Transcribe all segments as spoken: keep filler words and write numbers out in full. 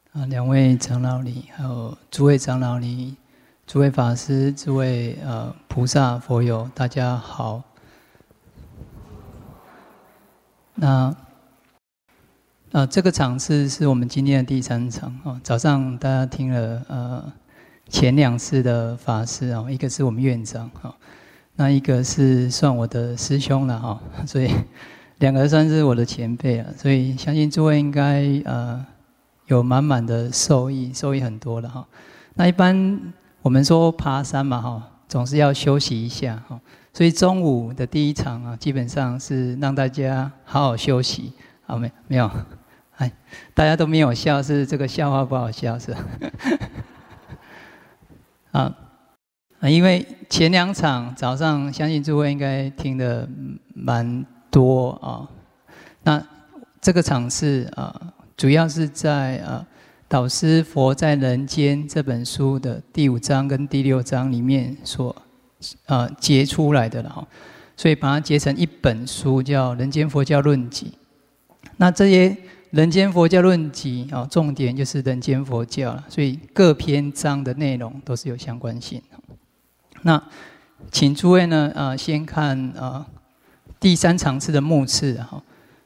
啊，两位长老尼，还有诸位长老尼、诸位法师、诸位呃菩萨、佛友，大家好。那呃，这个场次是我们今天的第三场哦。早上大家听了呃前两次的法师哦，一个是我们院长哦，那一个是算我的师兄了哈，所以两个算是我的前辈了，所以相信诸位应该呃。有满满的受益，受益很多了哈。那一般我们说爬山嘛哈，总是要休息一下哈。所以中午的第一场啊，基本上是让大家好好休息。好没没有？哎，大家都没有笑，是这个笑话不好笑是吧？啊啊，因为前两场早上，相信诸位应该听得蛮多啊。那这个场次啊。主要是在呃导师《佛在人间》这本书的第五章跟第六章里面所呃结出来的了哈，所以把它结成一本书，叫《人间佛教论集》。那这些《人间佛教论集》啊，重点就是人间佛教了，所以各篇章的内容都是有相关性。那请诸位呢，呃，先看呃第三场次的目次哈。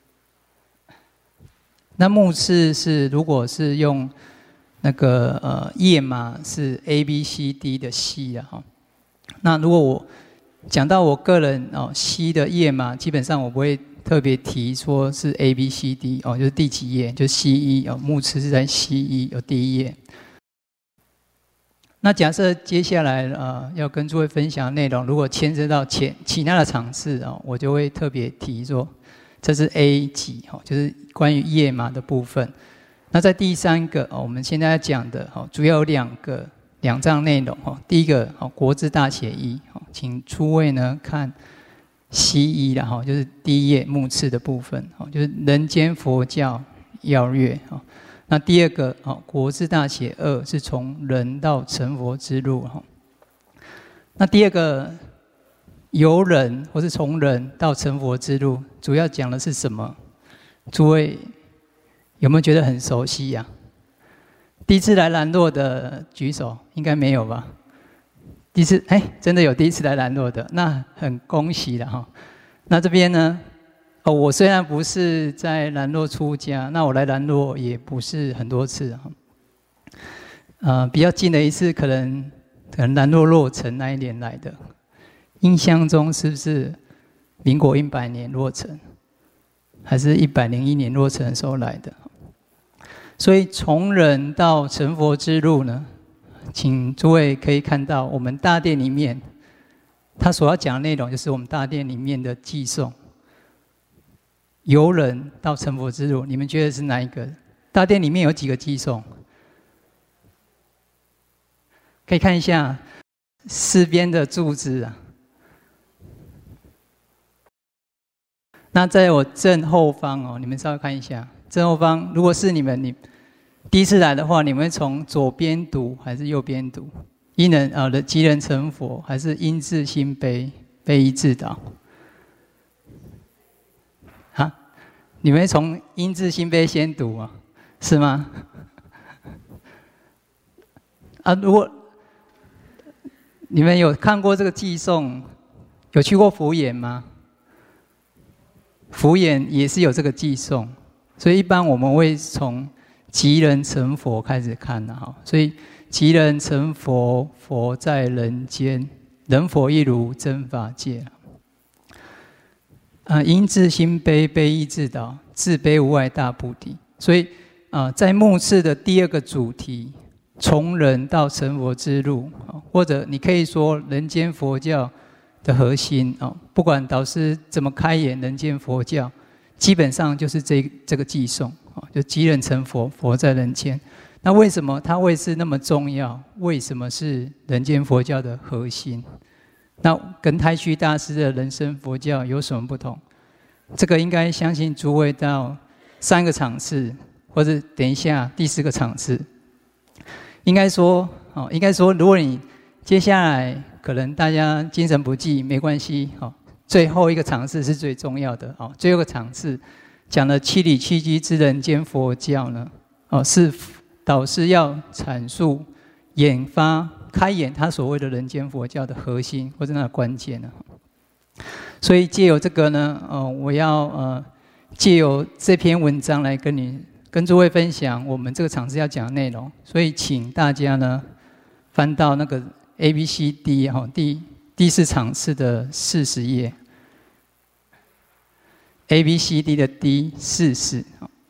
那目次是，如果是用那个呃页码是 A B C D 的 C 啊哈。那如果我讲到我个人哦 C 的页码，基本上我不会特别提说是 A B C D 哦，就是第几页，就是 C 一哦，目次是在 C 一有第一页。那假设接下来呃要跟诸位分享的内容，如果牵涉到前其他的场次啊，我就会特别提说。这是 A 级，就是关于页码的部分。那在第三个，我们现在要讲的，主要有两个两章内容。第一个，国字大写一，请诸位呢看 C 一啦，就是第一页目次的部分，就是人间佛教要略。那第二个，国字大写二，是从人到成佛之路。那第二个。由人或是从人到成佛之路，主要讲的是什么？诸位有没有觉得很熟悉呀、啊？第一次来兰若的举手，应该没有吧？第一次哎，真的有第一次来兰若的，那很恭喜了哈。那这边呢？哦，我虽然不是在兰若出家，那我来兰若也不是很多次哈。呃，比较近的一次，可能可能兰若落成那一年来的。印象中是不是民国一百年落成，还是一百零一年落成的时候来的？所以从人到成佛之路呢，请诸位可以看到我们大殿里面，他所要讲的内容就是我们大殿里面的偈颂。由人到成佛之路，你们觉得是哪一个？大殿里面有几个偈颂？可以看一下四边的柱子啊。那在我正后方哦，你们稍微看一下正后方。如果是你们，你第一次来的话，你们会从左边读还是右边读？因人啊的即人成佛，还是因自心悲，悲一自导？啊，你们会从因自心悲先读啊，是吗？啊，如果你们有看过这个偈颂，有去过福岩吗？福岩也是有这个偈颂，所以一般我们会从即人成佛开始看的哈。所以即人成佛，佛在人间，人佛一如真法界。啊，因自心悲，悲亦自导，自悲无碍大菩提。所以啊，在目次的第二个主题，从人到成佛之路，或者你可以说人间佛教。的核心哦，不管导师怎么开演人间佛教，基本上就是这这个偈颂哦，就即人成佛，佛在人间。那为什么它会是那么重要？为什么是人间佛教的核心？那跟太虚大师的人生佛教有什么不同？这个应该相信诸位到三个场次，或者等一下第四个场次，应该说哦，应该说，如果你接下来。可能大家精神不济没关系，最后一个场次是最重要的。最后一个场次讲了七理七机之人间佛教呢，是导师要阐述、研发、开演他所谓的人间佛教的核心或者那个关键呢。所以借由这个呢，呃，我要呃借由这篇文章来跟你跟诸位分享我们这个场次要讲的内容。所以请大家呢翻到那个 A B C D 哈第第四场次的四十页 ，A B C D 的 D 四十。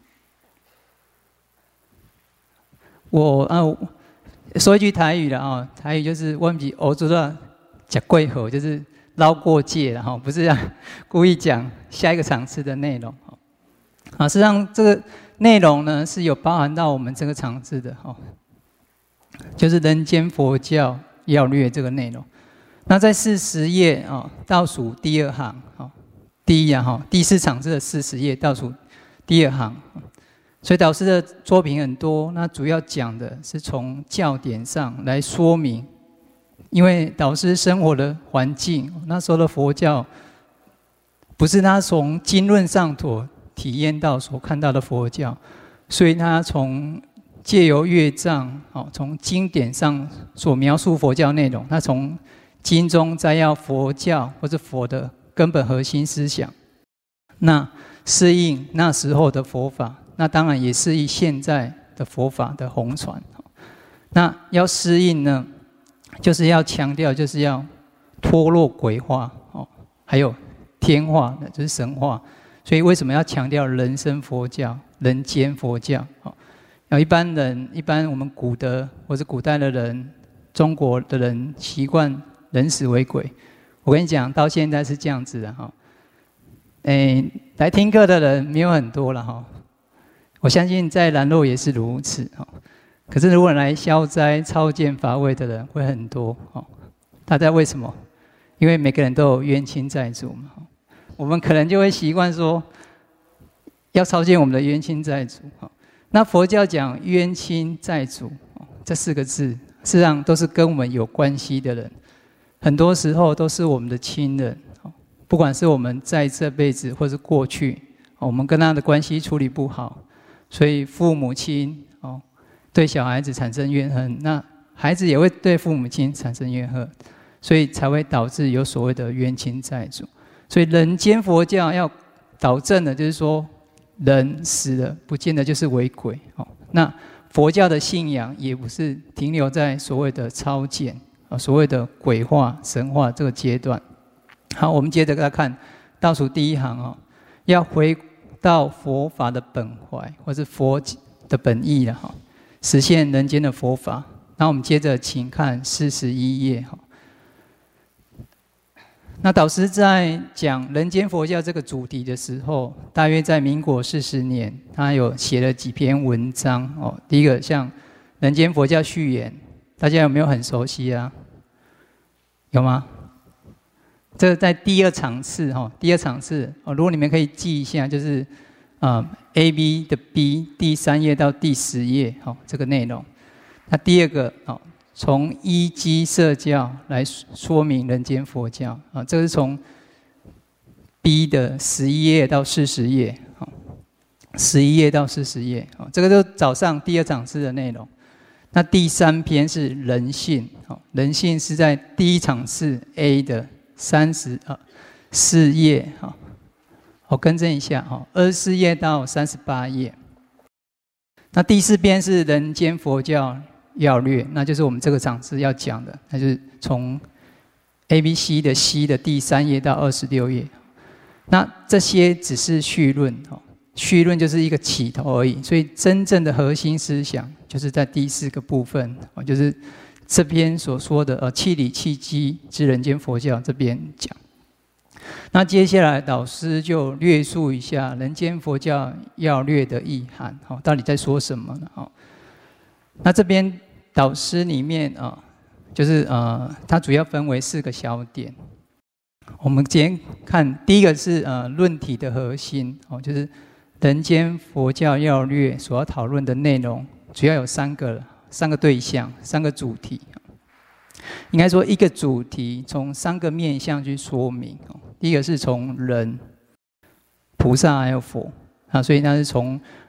我啊说一句台语了啊，台语就是我们是欧洲的讲贵河，就是捞过界了哈，不是要故意讲下一个场次的内容啊。实际上这个内容呢是有包含到我们这个场次的哈，就是人间佛教要略这个内容。那在四十页啊倒数第二行啊，第一啊哈第四场次的四十页倒数第二行。所以导师的作品很多，那主要讲的是从教典上来说明，因为导师生活的环境，那时候的佛教不是他从经论上所体验到、所看到的佛教，所以他从借由乐章，哦，从经典上所描述佛教内容，他从经中摘要佛教或者佛的根本核心思想，那适应那时候的佛法。那当然也适应现在的佛法的弘传。那要适应呢，就是要强调，就是要脱落鬼化哦，还有天化的，就是神化。所以为什么要强调人生佛教、人间佛教？哦，要一般人，一般我们古德或者古代的人，中国的人习惯人死为鬼。我跟你讲，到现在是这样子的哈。诶，来听课的人没有很多了哈。我相信在兰若也是如此，可是如果来消灾超荐法会的人会很多。大家为什么？因为每个人都有冤亲债主嘛。我们可能就会习惯说，要超荐我们的冤亲债主。那佛教讲冤亲债主这四个字，事实上都是跟我们有关系的人，很多时候都是我们的亲人，不管是我们在这辈子或是过去，我们跟他的关系处理不好。所以父母亲哦对小孩子产生怨恨，那孩子也会对父母亲产生怨恨，所以才会导致有所谓的冤亲债主。所以人间佛教要导正的，就是说人死了不见得就是为鬼哦。那佛教的信仰也不是停留在所谓的超荐啊、所谓的鬼化、神化这个阶段。好，我们接着来看倒数第一行哦，要回到佛法的本怀，或是佛的本意了哈，实现人间的佛法。那我们接着请看四十一页哈。那导师在讲人间佛教这个主题的时候，大约在民国四十年，他有写了几篇文章哦。第一个像《人间佛教序言》，大家有没有很熟悉啊？有吗？这个在第二场次哈，第二场次哦，如果你们可以记一下，就是啊 A B 的 B 第三页到第十页哈，这个内容。那第二个哦，从依基色教来说明人间佛教啊，这个是从 B 的十一页到四十页，好，十一页到四十页，好，这个都早上第二场次的内容。那第三篇是人性，好，人性是在第一场次 A 的三十啊四页，好，我更正一下，哈，二十四页到三十八页。那第四篇是人间佛教要略，那就是我们这个场次要讲的，那就是从 A B C 的 C 的第三页到二十六页。那这些只是序论，序论就是一个起头而已，所以真正的核心思想就是在第四个部分，就是这边所说的呃气理气机之人间佛教这边讲。那接下来导师就略述一下人间佛教要略的意涵，到底在说什么呢？那这边导师里面啊，就是呃，它主要分为四个小点。我们今天看第一个是呃论题的核心哦，就是人间佛教要略所要讨论的内容，主要有三个三个对象，三个主题。应该说一个主题从三个面向去说明。第一个是从人、菩萨还有佛啊，所以它是从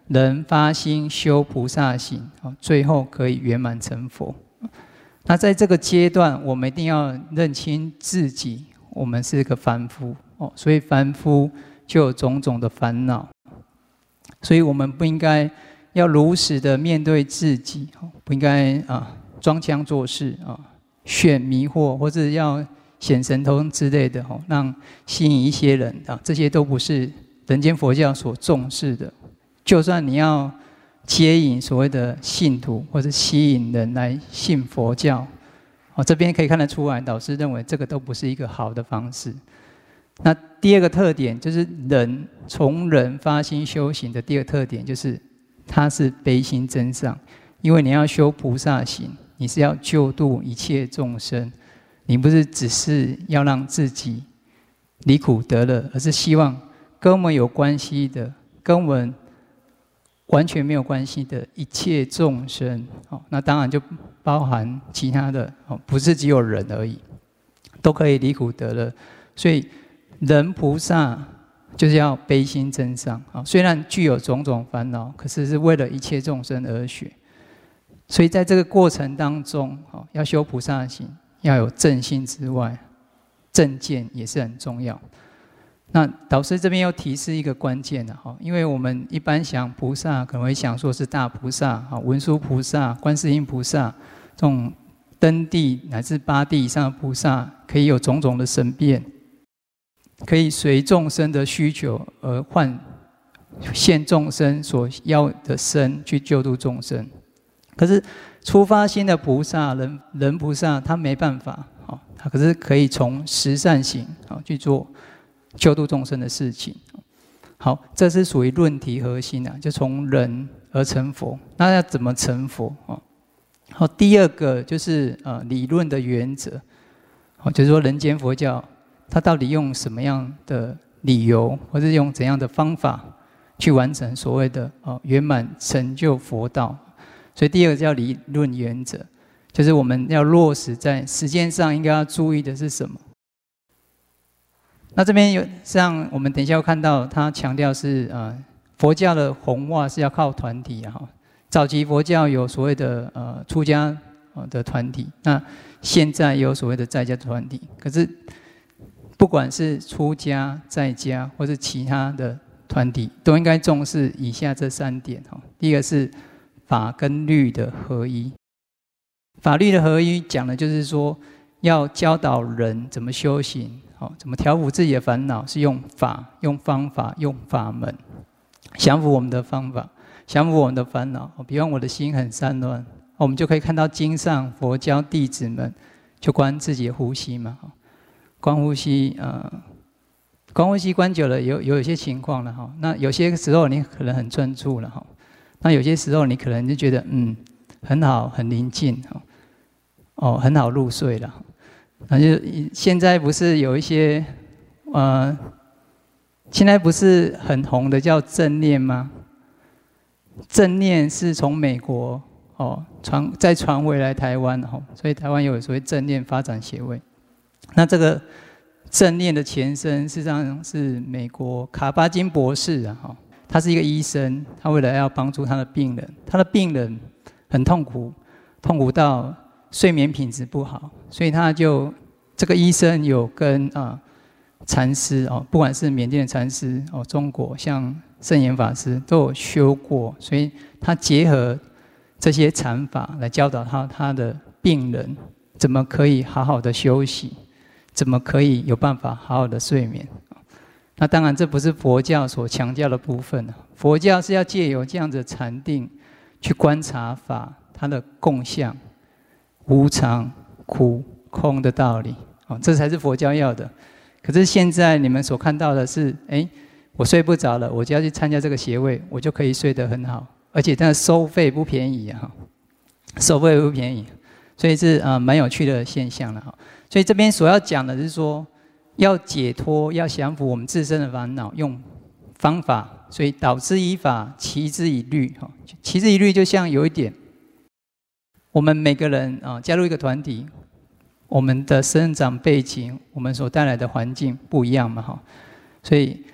人发心修菩萨行，最后可以圆满成佛。那在这个阶段，我们一定要认清自己，我们是个凡夫哦，所以凡夫就有种种的烦恼，所以我们不应该要如实的面对自己，不应该啊装腔作势啊，炫迷惑，或者要显神通之类的，让吸引一些人啊，这些都不是人间佛教所重视的。就算你要接引所谓的信徒，或者吸引人来信佛教，哦，这边可以看得出来，导师认为这个都不是一个好的方式。那第二个特点就是人从人发心修行的第二个特点就是，它是悲心真上，因为你要修菩萨行，你是要救度一切众生，你不是只是要让自己离苦得乐，而是希望跟我们有关系的，跟我们完全没有关系的一切众生，那当然就包含其他的，不是只有人而已，都可以离苦得乐。所以人菩萨就是要悲心真上，虽然具有种种烦恼，可是是为了一切众生而学。所以在这个过程当中，要修菩萨行，要有正心之外，正见也是很重要。那导师这边又提示一个关键的，因为我们一般想菩萨可能会想说是大菩萨、文殊菩萨、观世音菩萨这种登地乃至八地以上的菩萨，可以有种种的神变，可以随众生的需求而换现众生所要的身去救度众生。可是初发心的菩萨人人菩萨他没办法，他可是可以从十善行去做救度众生的事情。好，这是属于论题核心啊，就从人而成佛。那要怎么成佛？好，第二个就是呃理论的原则，好，就是说人间佛教它到底用什么样的理由，或是用怎样的方法去完成所谓的哦圆满成就佛道。所以第二个叫理论原则，就是我们要落实在实践上应该要注意的是什么。那这边有像我们等一下要看到，他强调是呃佛教的弘化是要靠团体啊。早期佛教有所谓的呃出家的团体，那现在也有所谓的在家团体。可是不管是出家、在家或是其他的团体，都应该重视以下这三点。第一个是法跟律的合一。法律的合一讲的就是说，要教导人怎么修行。怎么调伏自己的烦恼，是用法、用方法、用法门降服我们的方法，降服我们的烦恼。比方我的心很散乱，我们就可以看到经上佛教弟子们就观自己的呼吸嘛，观呼吸，呃，观呼吸观久了有有一些情况了哈。那有些时候你可能很专注了哈，那有些时候你可能就觉得嗯很好，很宁静哦，很好入睡了。那就现在不是有一些，呃，现在不是很红的叫正念吗？正念是从美国哦传再传回来台湾哦，所以台湾有所谓正念发展协会。那这个正念的前身，事实上是美国卡巴金博士啊，哈，他是一个医生，他为了要帮助他的病人，他的病人很痛苦，痛苦到睡眠品质不好，所以他就这个医生有跟啊禅师哦，不管是缅甸的禅师哦，中国像圣严法师都有修过，所以他结合这些禅法来教导他他的病人怎么可以好好的休息，怎么可以有办法好好的睡眠。那当然这不是佛教所强调的部分，佛教是要借由这样子的禅定去观察法它的共相。无常、苦、空的道理，哦，这才是佛教要的。可是现在你们所看到的是，哎，我睡不着了，我就要去参加这个协会，我就可以睡得很好，而且它的收费不便宜啊，收费不便宜，所以是啊蛮有趣的现象了哈。所以这边所要讲的是说，要解脱，要降服我们自身的烦恼，用方法。所以导之以法，齐之以律，哈，齐之以律就像有一点。我们每个人啊，加入一个团体，我们的生长背景，我们所带来的环境不一样嘛，哈，所以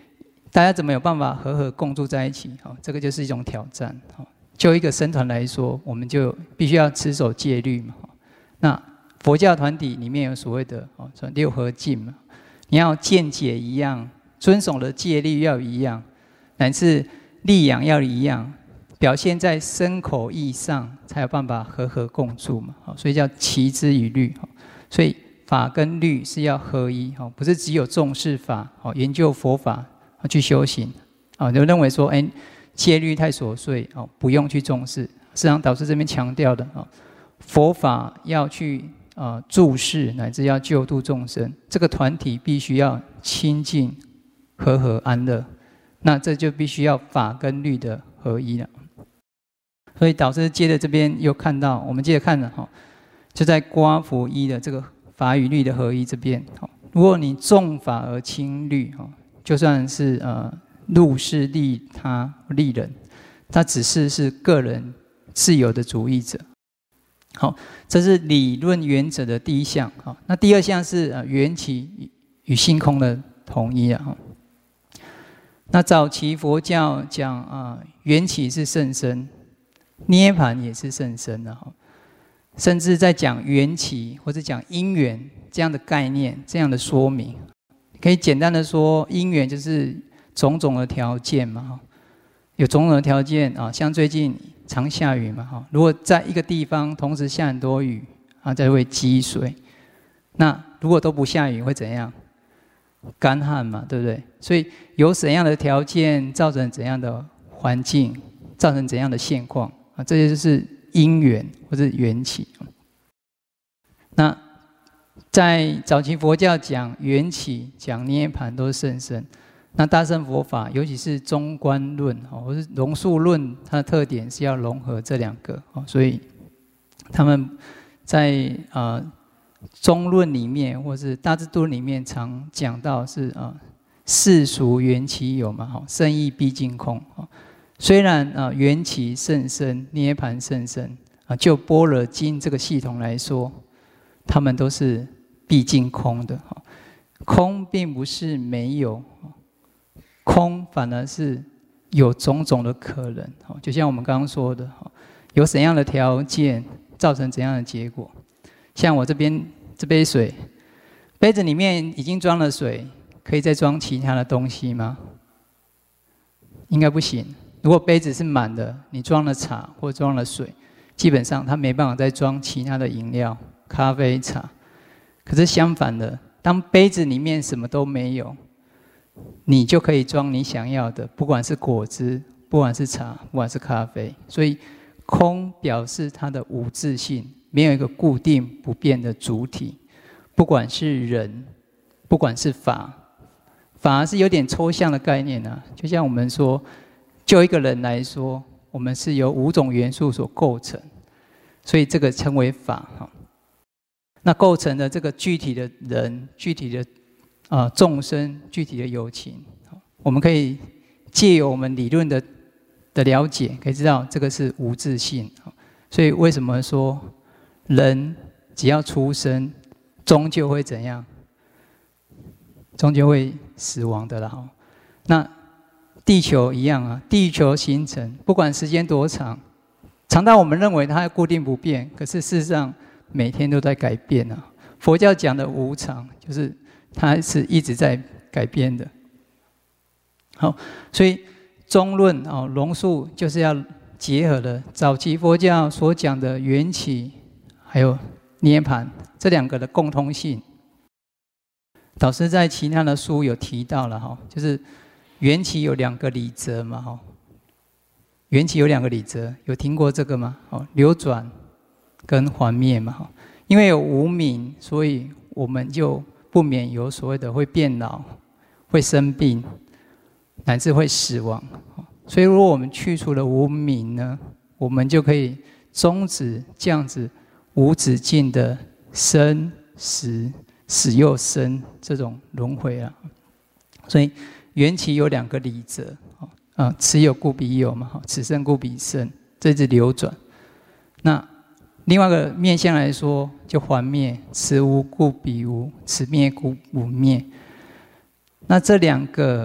大家怎么有办法和和共住在一起？哦，这个就是一种挑战。哦，就一个僧团来说，我们就必须要持守戒律嘛。那佛教团体里面有所谓的哦，六和敬嘛，你要见解一样，遵守的戒律要一样，乃至利养要一样，表现在身口意上，才有办法和和共住嘛。所以叫齐之于律。所以法跟律是要合一，不是只有重视法，研究佛法去修行，就认为说，哎，戒律太琐碎，不用去重视。实际上导师这边强调的，佛法要去注释，乃至要救度众生，这个团体必须要清净、和和安乐，那这就必须要法跟律的合一了。所以导师接着这边又看到，我们接着看了哈，就在刮佛一的这个法与律的合一这边，如果你重法而轻律，就算是呃入世利他利人，他只是是个人自由的主义者。好，这是理论原则的第一项。好，那第二项是呃缘起与性空的统一啊。那早期佛教讲啊，缘起是甚深，涅槃也是甚深的哈。甚至在讲缘起或者讲因缘这样的概念，这样的说明，可以简单的说，因缘就是种种的条件嘛，有种种的条件啊，像最近常下雨嘛，哈，如果在一个地方同时下很多雨啊，才会积水。那如果都不下雨会怎样？干旱嘛，对不对？所以有怎样的条件造成怎样的环境，造成怎样的现况啊，这些就是因缘或者缘起。那在早期佛教讲缘起、讲涅槃都是甚深。那大乘佛法，尤其是中观论或是龙树论，它的特点是要融合这两个，所以他们在呃中论里面或是大智度里面常讲到是啊世俗缘起有嘛，圣义毕竟空。虽然啊缘起甚深，涅槃甚深啊，就般若经这个系统来说，他们都是毕竟空的。空并不是没有。空反而是有种种的可能，就像我们刚刚说的，有怎样的条件造成怎样的结果。像我这边这杯水，杯子里面已经装了水，可以再装其他的东西吗？应该不行。如果杯子是满的，你装了茶或装了水，基本上它没办法再装其他的饮料、咖啡、茶。可是相反的，当杯子里面什么都没有，你就可以装你想要的，不管是果汁，不管是茶，不管是咖啡。所以空表示它的无自性，没有一个固定不变的主体。不管是人，不管是法，反而是有点抽象的概念啊。就像我们说，就一个人来说，我们是由五种元素所构成，所以这个称为法。那构成的这个具体的人，具体的啊，众生具体的有情，我们可以借由我们理论的的了解，可以知道这个是无自性。所以为什么说人只要出生，终究会怎样？终究会死亡的啦。那地球一样啊，地球形成不管时间多长，长到我们认为它固定不变，可是事实上每天都在改变啊。佛教讲的无常，就是它是一直在改变的。好，所以中论啊，龙树就是要结合了早期佛教所讲的缘起，还有涅槃这两个的共通性。导师在其他的书有提到了哈，就是缘起有两个理则嘛哈，缘起有两个理则，有听过这个吗？哦，流转跟还灭嘛哈，因为有无明，所以我们就不免有所谓的会变老、会生病，乃至会死亡。所以如果我们去除了无明呢，我们就可以终止这样子无止境的生死、死又生这种轮回啊。所以缘起有两个理则啊，此有故彼有嘛，此生故彼生，这是流转。那另外一个面向来说，就还灭，此无故彼无，此灭故无灭。那这两个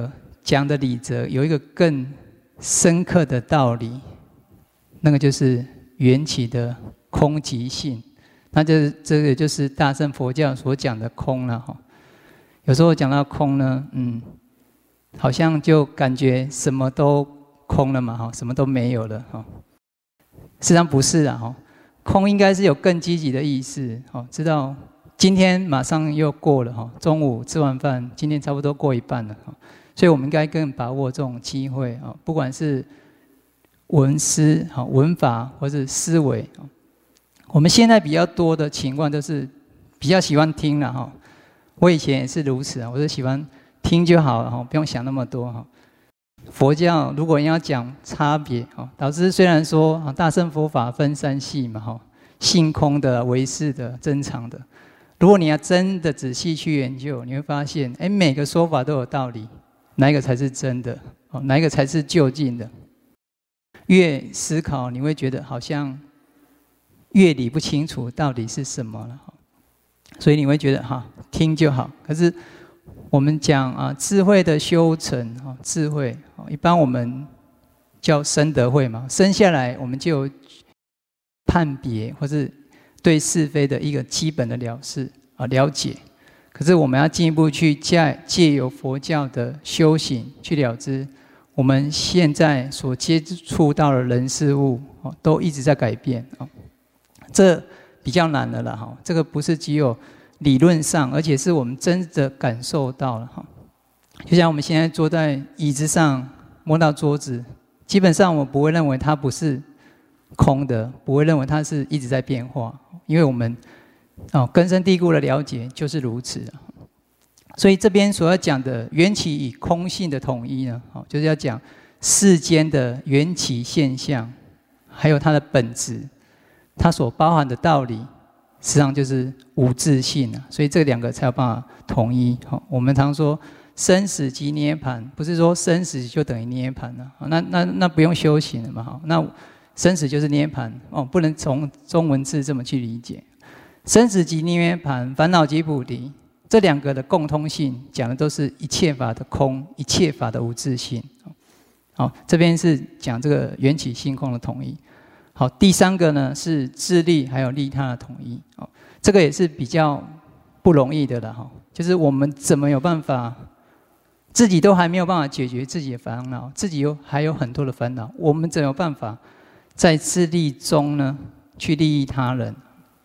讲的理则有一个更深刻的道理，那个就是缘起的空即性。那这这个就是大乘佛教所讲的空了哈。有时候讲到空呢，嗯，好像就感觉什么都空了嘛哈，什么都没有了哈。实际上不是啊哈，空应该是有更积极的意思哈，知道今天马上又过了哈，中午吃完饭，今天差不多过一半了哈，所以我们应该更把握这种机会啊，不管是文思哈、文法或是思维。我们现在比较多的情况都是比较喜欢听了哈，我以前也是如此啊，我是喜欢听就好了哈，不用想那么多哈。佛教如果要讲差别哈，导师虽然说啊，大乘佛法分三系嘛哈，性空的、唯识的、真常的。如果你要真的仔细去研究，你会发现，哎，每个说法都有道理，哪一个才是真的？哦，哪一个才是究竟的？越思考，你会觉得好像越理不清楚到底是什么了。所以你会觉得哈，听就好。可是我们讲啊，智慧的修成啊，智慧一般我们叫生德慧嘛，生下来我们就有判别或是对是非的一个基本的了释啊了解。可是我们要进一步去借借由佛教的修行去了知，我们现在所接触到的人事物哦，都一直在改变啊。这比较难的了哈，这个不是只有理论上，而且是我们真的感受到了哈。就像我们现在坐在椅子上摸到桌子，基本上我不会认为它不是空的，不会认为它是一直在变化，因为我们哦根深蒂固的了解就是如此。所以这边所要讲的缘起与空性的统一呢，哦就是要讲世间的缘起现象，还有它的本质。它所包含的道理，实际上就是无自性啊，所以这两个才有办法统一。我们常说生死即涅槃，不是说生死就等于涅槃了，那那那不用修行了嘛？那生死就是涅槃哦，不能从中文字这么去理解。生死即涅槃，烦恼即菩提，这两个的共通性，讲的都是一切法的空，一切法的无自性。好，这边是讲这个缘起性空的统一。好，第三个呢是自利还有利他的统一。哦，这个也是比较不容易的了哈。就是我们怎么有办法，自己都还没有办法解决自己的烦恼，自己有还有很多的烦恼，我们怎么有办法在自利中呢去利益他人？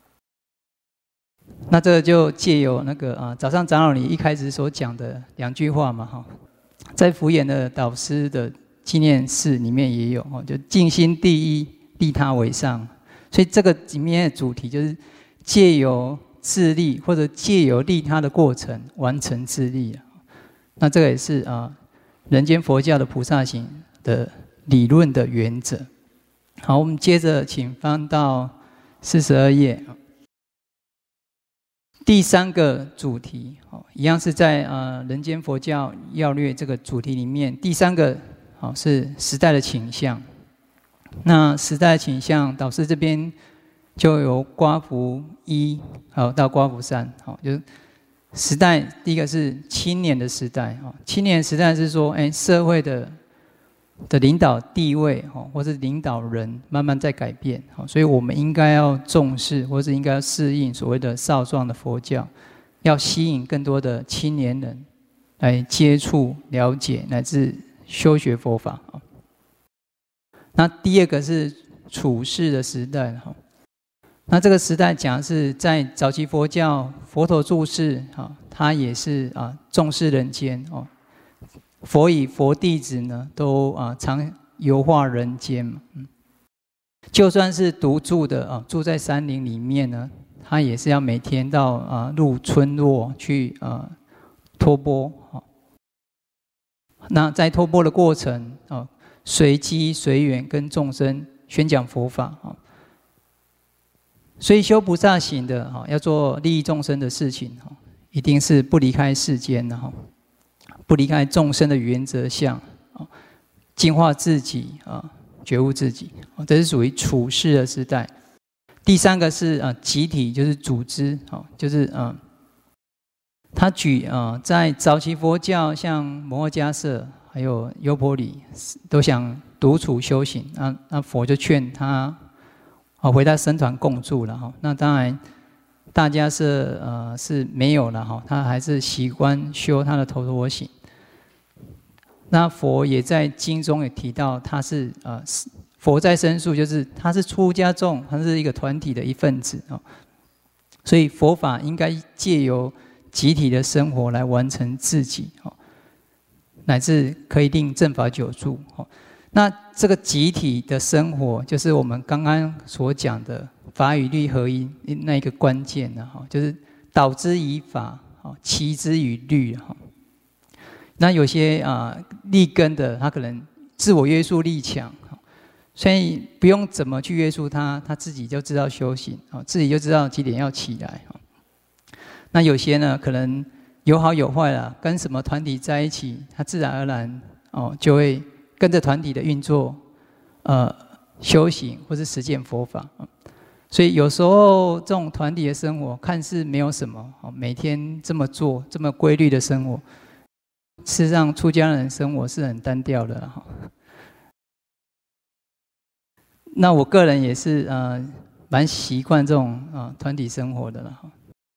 那这个就借由那个啊，早上长老你一开始所讲的两句话嘛哈，在福严的导师的纪念室里面也有哦，就尽心第一。利他为上，所以这个里面的主题就是借由自利或者借由利他的过程完成自利。那这个也是啊，人间佛教的菩萨行的理论的原则。好，我们接着请翻到四十二页，第三个主题，一样是在啊人间佛教要略这个主题里面，第三个好是时代的倾向。那时代倾向，导师这边就由刮符一好到刮符三，好就是时代。第一个是青年的时代，哈，青年时代是说，哎，社会的的领导地位，哈，或是领导人慢慢在改变，好，所以我们应该要重视，或是应该要适应所谓的少壮的佛教，要吸引更多的青年人来接触、了解乃至修学佛法。那第二个是处世的时代，哈，那这个时代讲的是在早期佛教，佛陀住世，哈，他也是啊重视人间哦，佛以佛弟子呢都啊常游化人间嘛，嗯，就算是独住的啊，住在山林里面呢，他也是要每天到啊入村落去啊托钵，啊，那在托钵的过程啊。随机随缘跟众生宣讲佛法，所以修菩萨行的要做利益众生的事情，一定是不离开世间的，不离开众生的原则相，净化自己啊，觉悟自己，这是属于处世的时代。第三个是啊集体，就是组织，就是啊。他举啊，在早期佛教，像摩诃迦叶， 还有优婆离都想独处修行，那那佛就劝他啊回到僧团共住了哈。那当然大家是呃是没有了哈，他还是习惯修他的头陀行。那佛也在经中也提到，他是呃佛在申诉，就是他是出家众，他是一个团体的一份子啊。所以佛法应该借由集体的生活来完成自己，乃至可以令正法久住。那这个集体的生活，就是我们刚刚所讲的法与律合一那一个关键呢，就是导之以法，齐之于律。那有些啊立根的，他可能自我约束力强。所以不用怎么去约束他，他自己就知道修行，自己就知道几点要起来。那有些呢，可能有好有坏啦，跟什么团体在一起，他自然而然哦就会跟着团体的运作，呃，修行或是实践佛法。所以有时候这种团体的生活看似没有什么，每天这么做这么规律的生活，事实上出家人生活是很单调的哈。那我个人也是呃蛮习惯这种啊团体生活的了哈。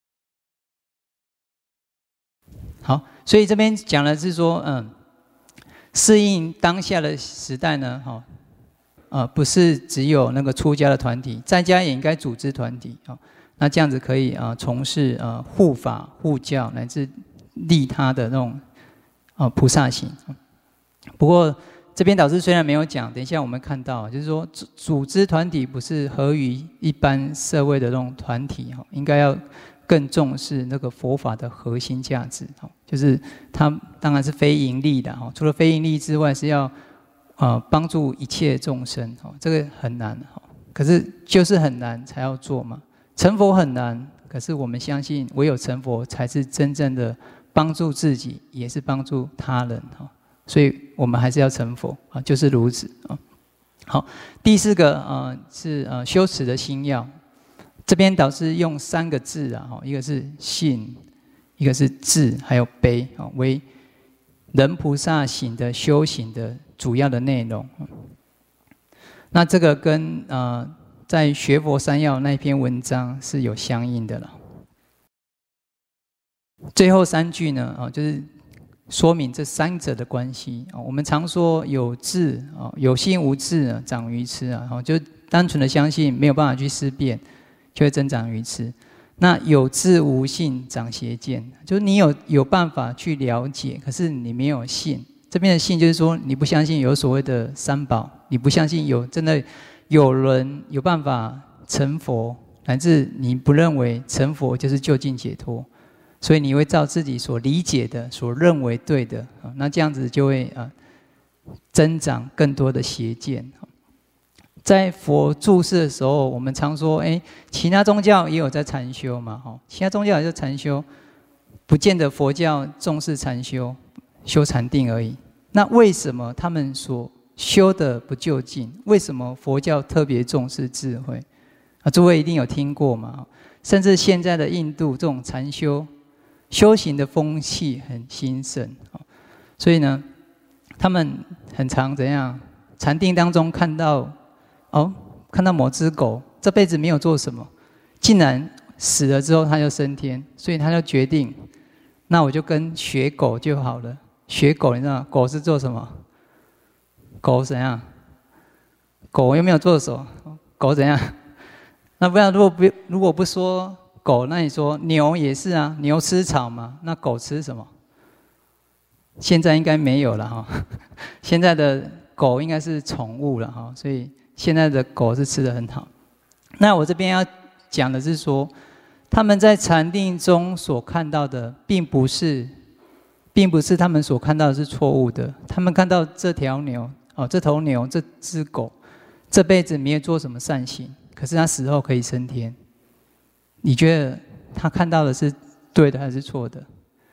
好，所以这边讲的是说，嗯，适应当下的时代呢，哈，呃，不是只有那个出家的团体，在家也应该组织团体啊。那这样子可以啊从事呃护法护教乃至利他的那种啊菩萨行。不过这边导师虽然没有讲，等一下我们看到，就是说组组织团体不是合于一般社会的那种团体哈，应该要更重视那个佛法的核心价值哈，就是它当然是非盈利的哈，除了非盈利之外，是要呃帮助一切众生哈，这个很难哈，可是就是很难才要做嘛。成佛很难，可是我们相信唯有成佛才是真正的帮助自己，也是帮助他人哈。所以我们还是要成佛啊，就是如此啊。好，第四个呃是呃修持的心要，这边导师用三个字啊，一个是信，一个是智，还有悲啊，为人菩萨行的修行的主要的内容。那这个跟呃在学佛三要那篇文章是有相应的了。最后三句呢啊，就是说明这三者的关系。我们常说有智啊，有信无智长愚痴啊，就单纯的相信没有办法去思辨，就会增长愚痴。那有智无信长邪见，就是你有有办法去了解，可是你没有信。这边的信就是说你不相信有所谓的三宝，你不相信有真的有人有办法成佛，乃至你不认为成佛就是究竟解脱。所以你会照自己所理解的、所认为对的，那这样子就会啊增长更多的邪见。在佛住世的时候，我们常说，哎，其他宗教也有在禅修嘛，哈，其他宗教也在禅修，不见得佛教重视禅修，修禅定而已。那为什么他们所修的不究竟？为什么佛教特别重视智慧？啊，诸位一定有听过嘛？甚至现在的印度这种禅修。修行的风气很兴盛，所以呢，他们很常怎样？禅定当中看到，哦，看到某只狗这辈子没有做什么，竟然死了之后它就升天，所以他就决定，那我就跟学狗就好了。学狗，你知道吗？狗是做什么？狗怎样？狗又没有做什么，狗怎样？那不然如果不如果不说。狗，那你说牛也是啊，牛吃草嘛，那狗吃什么？现在应该没有了哈，现在的狗应该是宠物了哈，所以现在的狗是吃得很好。那我这边要讲的是说，他们在禅定中所看到的，并不是，并不是他们所看到的是错误的。他们看到这条牛哦，这头牛，这只狗，这辈子没有做什么善行，可是它死后可以升天。你觉得他看到的是对的还是错的？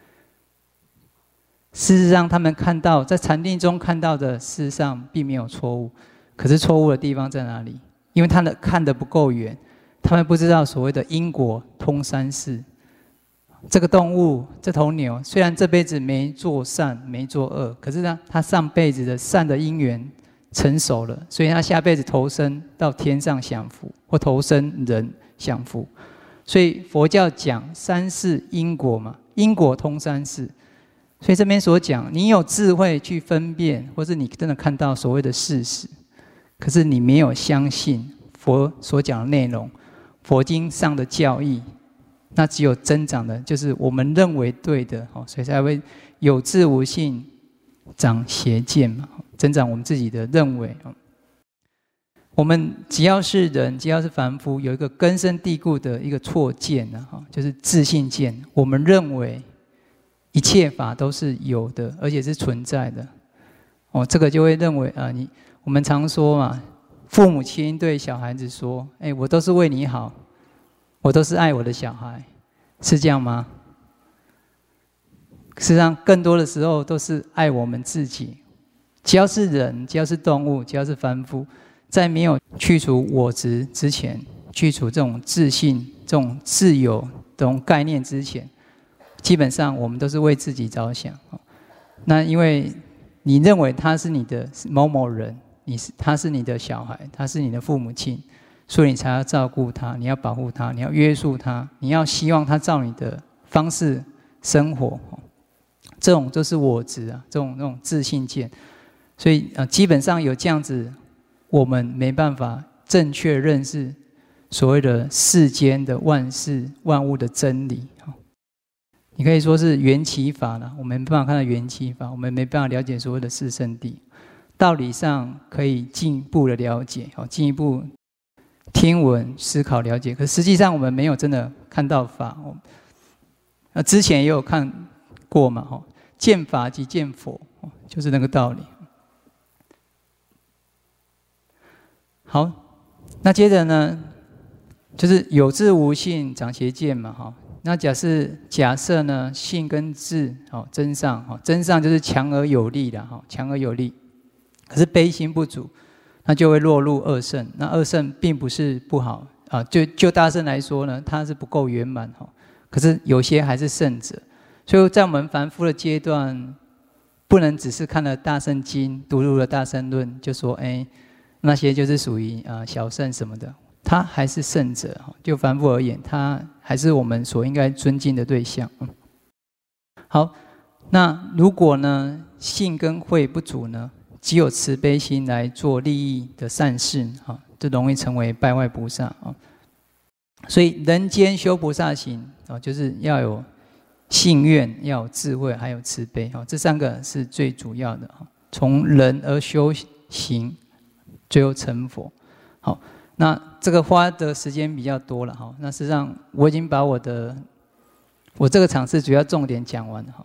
事实上，他们看到在禅定中看到的，事实上并没有错误。可是错误的地方在哪里？因为他的看得不够远，他们不知道所谓的因果通三世。 这个动物，这头牛，虽然这辈子没做善，没做恶，可是呢，它上辈子的善的因缘成熟了，所以它下辈子投生到天上享福，或投生人享福。所以佛教讲三世因果嘛，因果通三世。所以这边所讲，你有智慧去分辨，或是你真的看到所谓的事实，可是你没有相信佛所讲的内容，佛经上的教义，那只有增长的，就是我们认为对的，所以才会有智无信，长邪见嘛，增长我们自己的认为。我们只要是人，只要是凡夫，有一个根深蒂固的一个错见啊，就是自信见。我们认为一切法都是有的，而且是存在的。哦，这个就会认为啊，你我们常说嘛，父母亲对小孩子说：“哎，我都是为你好，我都是爱我的小孩。”是这样吗？实际上，更多的时候都是爱我们自己。只要是人，只要是动物，只要是凡夫，在没有去除我执之前，去除这种自信、这种自由这种概念之前，基本上我们都是为自己着想。那因为你认为他是你的某某人，你是他是你的小孩，他是你的父母亲，所以你才要照顾他，你要保护他，你要约束他，你要希望他照你的方式生活。这种就是我执啊，这种那种自信见。所以呃，基本上有这样子，我们没办法正确认识所谓的世间的万事万物的真理。你可以说是缘起法了，我们没办法看到缘起法，我们没办法了解所谓的四圣谛。道理上可以进一步的了解，进一步听闻思考了解，可实际上我们没有真的看到法。那之前也有看过嘛，见法即见佛，就是那个道理。好，那接着呢，就是有智无信，长邪见嘛，哈。那假设假设呢，信跟智，好真上，好真上就是强而有力的，哈，强而有力。可是悲心不足，那就会落入恶圣。那恶圣并不是不好啊，就就大圣来说呢，它是不够圆满，哈。可是有些还是圣者，所以在我们凡夫的阶段，不能只是看了大圣经，读入了大圣论，就说哎。那些就是属于呃小圣什么的，他还是圣者。就凡夫而言，他还是我们所应该尊敬的对象。好，那如果呢信跟慧不足呢，只有慈悲心来做利益的善事，哈，就容易成为败坏菩萨啊。所以人间修菩萨行啊，就是要有信愿，要有智慧，还有慈悲啊，这三个是最主要的。从人而修行。最后成佛。好，那这个花的时间比较多了哈。那实际上我已经把我的我这个场次主要重点讲完了哈。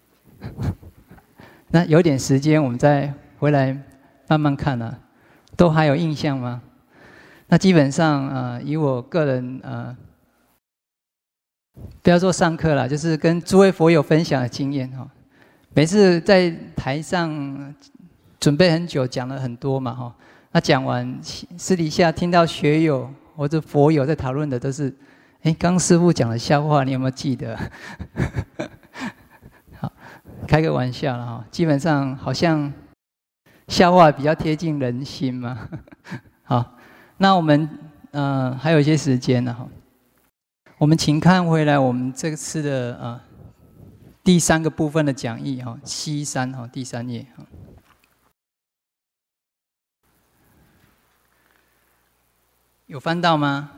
那有点时间，我们再回来慢慢看啊。都还有印象吗？那基本上呃，以我个人呃，不要说上课啦，就是跟诸位佛友分享的经验哈。每次在台上准备很久，讲了很多嘛哈。那讲完，私底下听到学友或者佛友在讨论的都是，哎，刚师父讲的笑话，你有没有记得？好，开个玩笑了哈。基本上好像笑话比较贴近人心嘛。好，那我们呃还有一些时间了哈。我们请看回来我们这次的呃第三个部分的讲义哈，西三哈第三页哈。有翻到吗？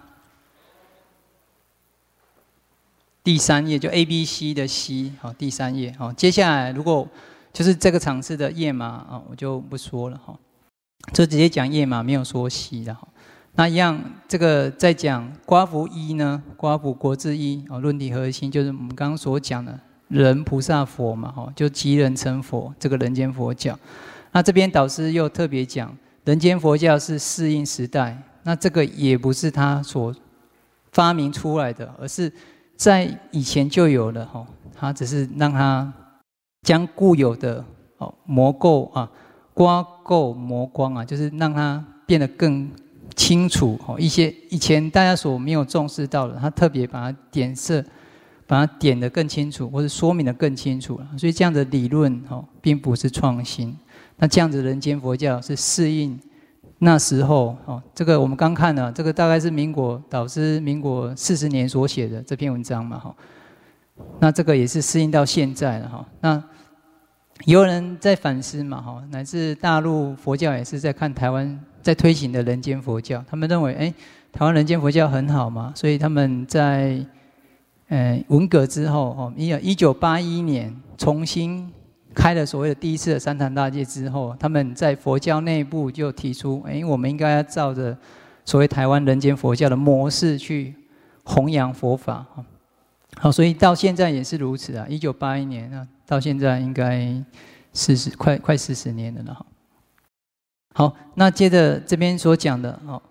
第三页就 A B C 的 C， 好，第三页，好，接下来如果就是这个场次的页码啊，我就不说了哈，就直接讲页码，没有说 C 的哈。那一样，这个在讲刮福一呢，刮福国字一啊，论体核心就是我们刚刚所讲的人菩萨佛嘛，哈，就即人成佛这个人间佛教。那这边导师又特别讲，人间佛教是适应时代。那这个也不是他所发明出来的，而是在以前就有了哈。他只是让他将固有的哦磨垢啊、刮垢磨光啊，就是让它变得更清楚哦。一些以前大家所没有重视到的，他特别把它点色， 把它点得更清楚，或者说明得更清楚了。所以这样的理论哦，并不是创新。那这样子人间佛教是适应那时候哦，这个我们刚看了，这个大概是民国导师民国四十年所写的这篇文章嘛哈。那这个也是适应到现在了哈。那也有人在反思嘛哈，乃至大陆佛教也是在看台湾在推行的人间佛教，他们认为哎。台湾人间佛教很好嘛，所以他们在呃文革之后，哦，一九八一年重新开了所谓的第一次的三坛大戒之后，他们在佛教内部就提出，哎，我们应该要照着所谓台湾人间佛教的模式去弘扬佛法，好，所以到现在也是如此啊。一九八一年啊，到现在应该四十快快四十年了哈。好，那接着这边所讲的哦。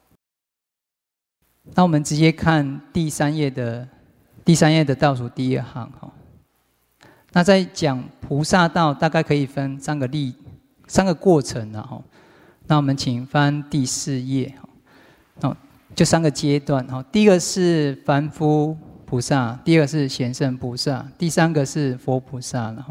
那我们直接看第三页的第三页的倒数第二行哈。那在讲菩萨道，大概可以分三个例、三个过程了哈。那我们请翻第四页哈。哦，就三个阶段哈。第一个是凡夫菩萨，第二个是贤圣菩萨，第三个是佛菩萨了哈。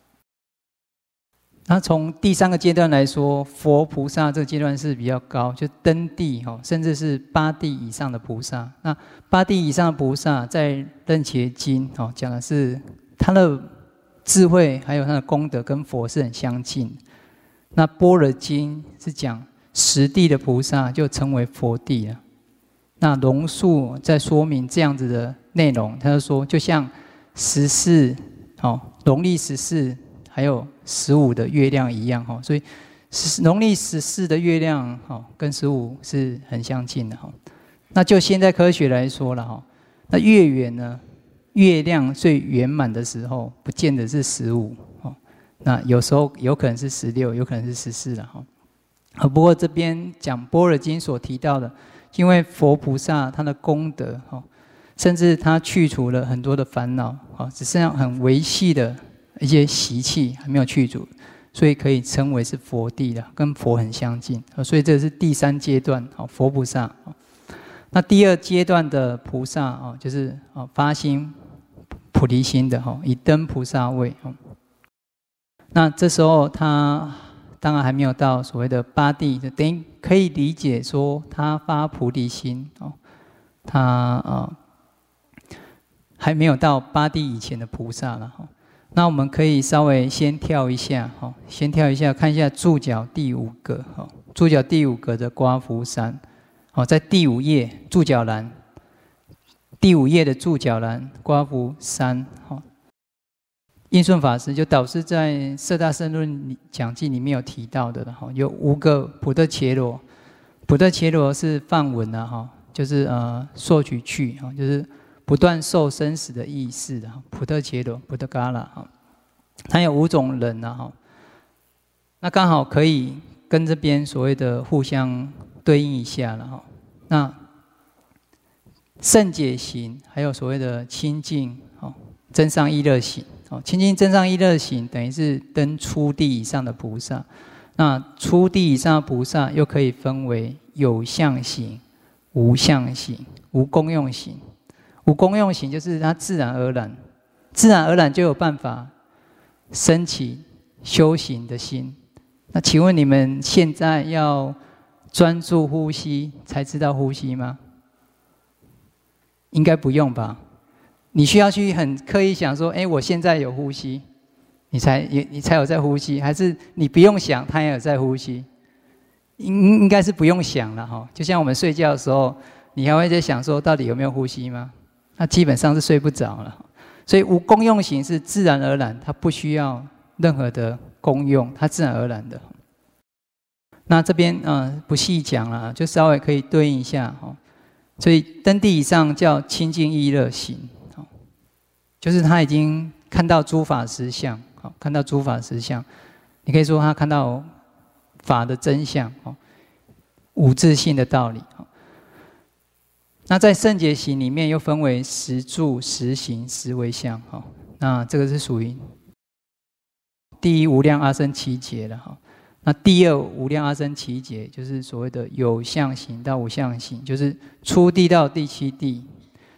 那从第三个阶段来说，佛菩萨这个阶段是比较高，就登地哈，甚至是八地以上的菩萨。那八地以上的菩萨，在《楞伽经》哦讲的是他的智慧还有他的功德跟佛是很相近。那《般若经》是讲十地的菩萨就成为佛地了。那龙树在说明这样子的内容，他就说，就像十四哦，农历十四。还有十五的月亮一样哈，所以农历十四的月亮哈跟十五是很相近的哈。那就现代科学来说了哈，那月圆呢，月亮最圆满的时候，不见得是十五哦，那有时候有可能是十六，有可能是十四了哈。啊，不过这边讲《般若经》所提到的，因为佛菩萨他的功德哈，甚至他去除了很多的烦恼啊，只剩下很微细的。一些习气还没有去除，所以可以称为是佛地的，跟佛很相近。所以这是第三阶段，佛菩萨。那第二阶段的菩萨就是发心菩提心的，以登菩萨位。那这时候他当然还没有到所谓的八地，就等于可以理解说他发菩提心，他还没有到八地以前的菩萨了。那我们可以稍微先跳一下，哈，先跳一下，看一下注脚第五个，哈，注脚第五个的刮福山，哦，在第五页注脚栏，第五页的注脚栏刮福山，哈，印顺法师就导师在《摄大圣论》讲记里面有提到的，哈，有五个普特伽罗，普特伽罗是梵文啊，哈，就是呃索取去，哈，就是。不断受生死的意识的普特伽罗、普特伽罗哈，它有五种人呐哈，那刚好可以跟这边所谓的互相对应一下了哈。那圣解行还有所谓的清净哦，真上意乐行哦，清净真上意乐行等于是登初地以上的菩萨。那初地以上的菩萨又可以分为有相行、无相行、无功用行。无功用行就是它自然而然，自然而然就有办法升起修行的心。那请问你们现在要专注呼吸才知道呼吸吗？应该不用吧？你需要去很刻意想说，哎，我现在有呼吸，你才你才有在呼吸，还是你不用想，它也有在呼吸？应应该是不用想了哈。就像我们睡觉的时候，你还会在想说，到底有没有呼吸吗？那基本上是睡不着了，所以无功用行是自然而然，它不需要任何的功用，它自然而然的。那这边嗯不细讲了，就稍微可以对应一下哈。所以登地以上叫清净意乐行，就是他已经看到诸法实相，看到诸法实相，你可以说他看到法的真相，无自性的道理。那在圣解行里面又分为十住、十行、十为相，哈，那这个是属于第一无量阿僧祇劫了，哈。那第二无量阿僧祇劫就是所谓的有相行到无相行，就是初地到第七地。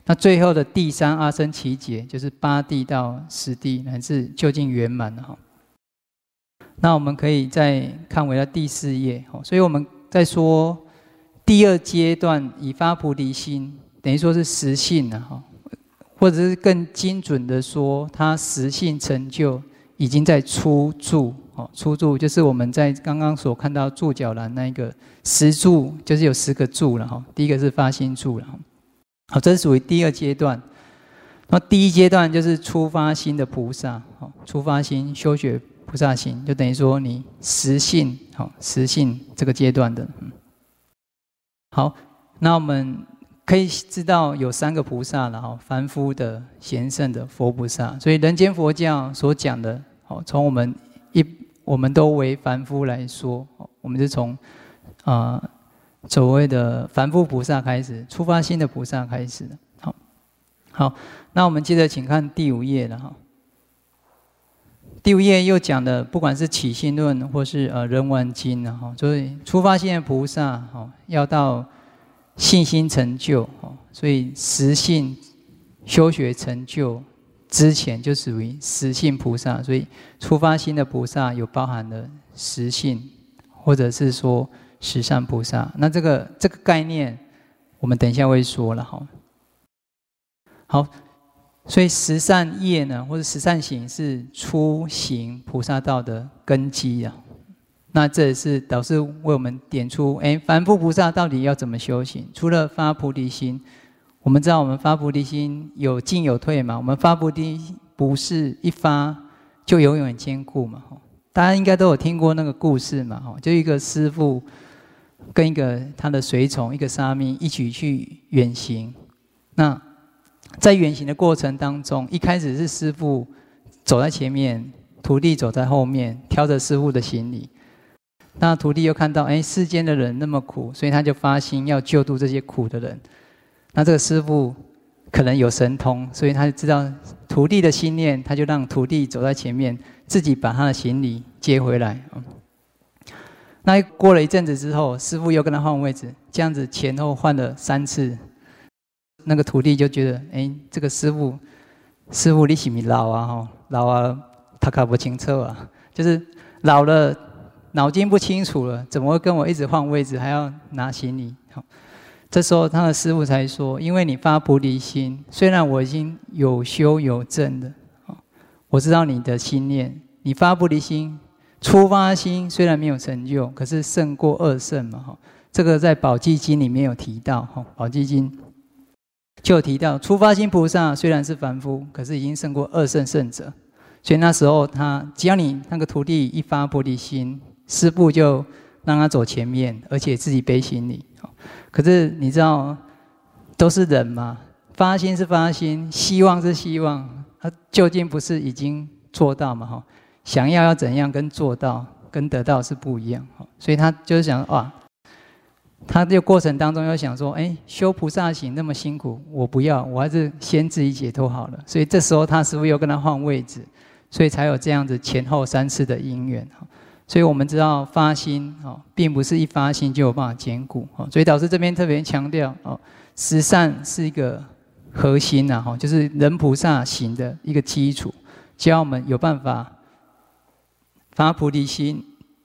那最后的第三阿僧祇劫，就是八地到十地乃至究竟圆满了哈。那我们可以再看回到第四页，所以我们在说第二阶段以发菩提心，等于说是实性了哈，或者是更精准的说，它实性成就已经在初住哦，初住就是我们在刚刚所看到住角栏那一个十住，就是有十个住了哈。第一个是发心住了，好，这是属于第二阶段。那第一阶段就是初发心的菩萨，好，初发心修学菩萨行，就等于说你实性，好，实性这个阶段的。好，那我们可以知道有三个菩萨了哈，凡夫的、贤圣的、佛菩萨。所以人间佛教所讲的，好，从我们一我们都为凡夫来说，我们是从啊、呃、所谓的凡夫菩萨开始，初发心的菩萨开始的。好，好，那我们接着请看第五页了哈。第五页又讲的，不管是起信论或是呃人王经啊，哈，所以初发心的菩萨，哈，要到信心成就，哈，所以实性修学成就之前就属于实性菩萨，所以初发心的菩萨有包含了实性，或者是说实善菩萨。那这个这个概念，我们等一下会说了，哈。好。所以十善业呢，或者十善行是初行菩萨道的根基啊。那这也是导师为我们点出，哎，凡夫菩萨到底要怎么修行？除了发菩提心，我们知道我们发菩提心有进有退嘛。我们发菩提不是一发就永远坚固嘛。大家应该都有听过那个故事嘛，就一个师父跟一个他的随从，一个沙弥一起去远行。那在远行的过程当中，一开始是师父走在前面，徒弟走在后面，挑着师父的行李。那徒弟又看到，哎，世间的人那么苦，所以他就发心要救度这些苦的人。那这个师父可能有神通，所以他就知道徒弟的心念，他就让徒弟走在前面，自己把他的行李接回来。那过了一阵子之后，师父又跟他换位置，这样子前后换了三次。那个徒弟就觉得，哎，这个师父，师父你是不是老啊？哈，老啊，他搞不清楚啊，就是老了，脑筋不清楚了，怎么会跟我一直换位置，还要拿行李？好，这时候他的师父才说，因为你发菩提心，虽然我已经有修有证的，我知道你的心念，你发菩提心，初发心虽然没有成就，可是胜过二圣嘛，哈，这个在宝积经里面有提到，哈，宝积经。就有提到，初发心菩萨虽然是凡夫，可是已经胜过二圣圣者。所以那时候他，只要你那个徒弟一发菩提心，师父就让他走前面，而且自己背行李。可是你知道，都是人嘛，发心是发心，希望是希望，他究竟不是已经做到嘛？哈，想要要怎样，跟做到跟得到是不一样。所以他就是想，哇。他这个过程当中又想说，哎，修菩萨行那么辛苦，我不要，我还是先自己解脱好了。所以这时候他师父又跟他换位置，所以才有这样子前后三次的因缘。所以我们知道发心并不是一发心就有办法兼顾。所以导师这边特别强调，十善是一个核心啊，就是人菩萨行的一个基础，教我们有办法发菩提心，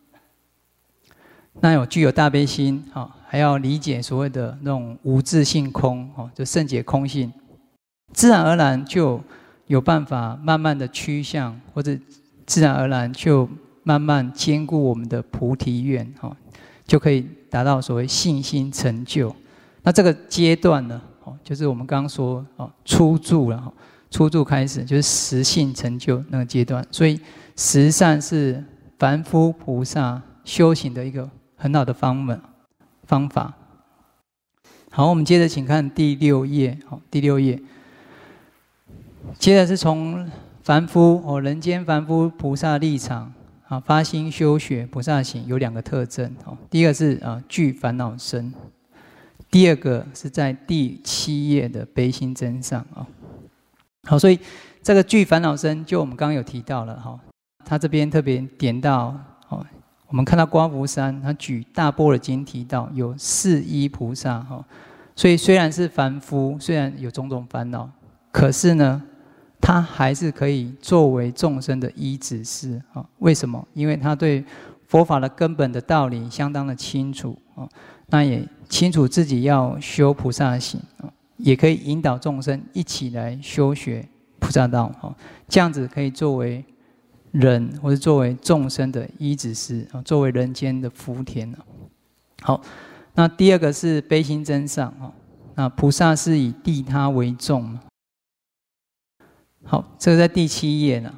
那有具有大悲心，还要理解所谓的那种无自性空，就圣解空性，自然而然就有办法慢慢的趋向，或者自然而然就慢慢兼顾我们的菩提愿，就可以达到所谓信心成就。那这个阶段呢，就是我们刚刚说初住了，初住开始就是实性成就那个阶段。所以十善是凡夫菩萨修行的一个很好的方法。方法。好，我们接着请看第六页。好，第六页，接着是从凡夫哦，人间凡夫菩萨立场啊，发心修学菩萨行有两个特征。哦，第一个是啊具烦恼身，第二个是在第七页的悲心真上啊。好，所以这个具烦恼身，就我们刚刚有提到了哈，他这边特别点到哦。我们看到观佛山，他举大般若经提到有四依菩萨哈， 所以虽然是凡夫，虽然有种种烦恼，可是呢，他还是可以作为众生的依止师啊。为什么？因为他对佛法的根本的道理相当的清楚啊，那也清楚自己要修菩萨行啊，也可以引导众生一起来修学菩萨道啊。这样子可以作为人或者作为众生的依止师啊，作为人间的福田啊。好，那第二个是悲心增上啊。那菩萨是以利他为重嘛。好，这个在第七页呢。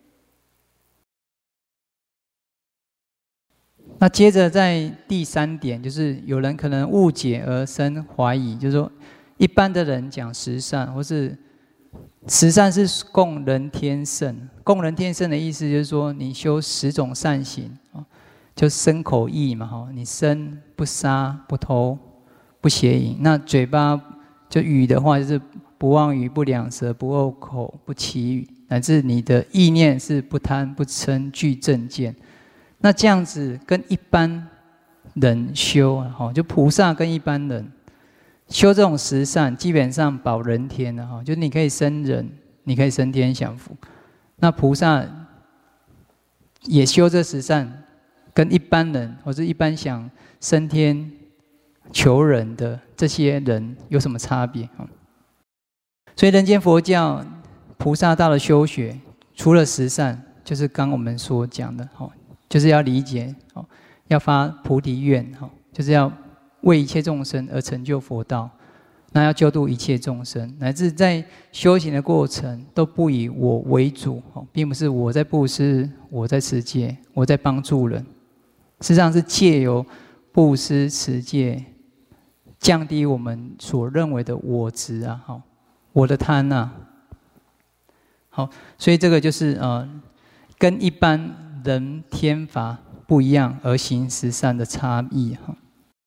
那接着在第三点，就是有人可能误解而生怀疑，就是说，一般的人讲十善，或是十善是供人天圣。供人天圣的意思就是说，你修十种善行啊，就身口意嘛，哈，你身不杀、不偷、不邪淫，那嘴巴就语的话就是不妄语、不两舌、不恶口、不绮语，乃至你的意念是不贪、不嗔、具正见。那这样子跟一般人修啊，就菩萨跟一般人修这种十善，基本上保人天的哈，就是你可以生人，你可以升天享福。那菩萨也修这十善，跟一般人或者一般想升天求人的这些人有什么差别啊？所以人间佛教菩萨道的修学，除了十善，就是刚我们所讲的哈。就是要理解哦，要发菩提愿哈，就是要为一切众生而成就佛道，那要救度一切众生，乃至在修行的过程都不以我为主哦，并不是我在布施，我在持戒，我在帮助人，实际上是借由布施持戒，降低我们所认为的我执啊，哈，我的贪啊，好，所以这个就是呃，跟一般人天法不一样而行十善的差异哈。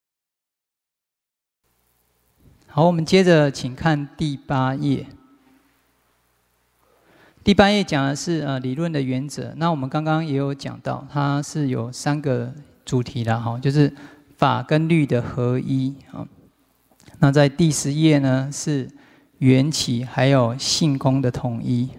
好，我们接着请看第八页。第八页讲的是呃理论的原则。那我们刚刚也有讲到，它是有三个主题啦哈，就是法跟律的合一啊。那在第十页呢是缘起还有性空的统一。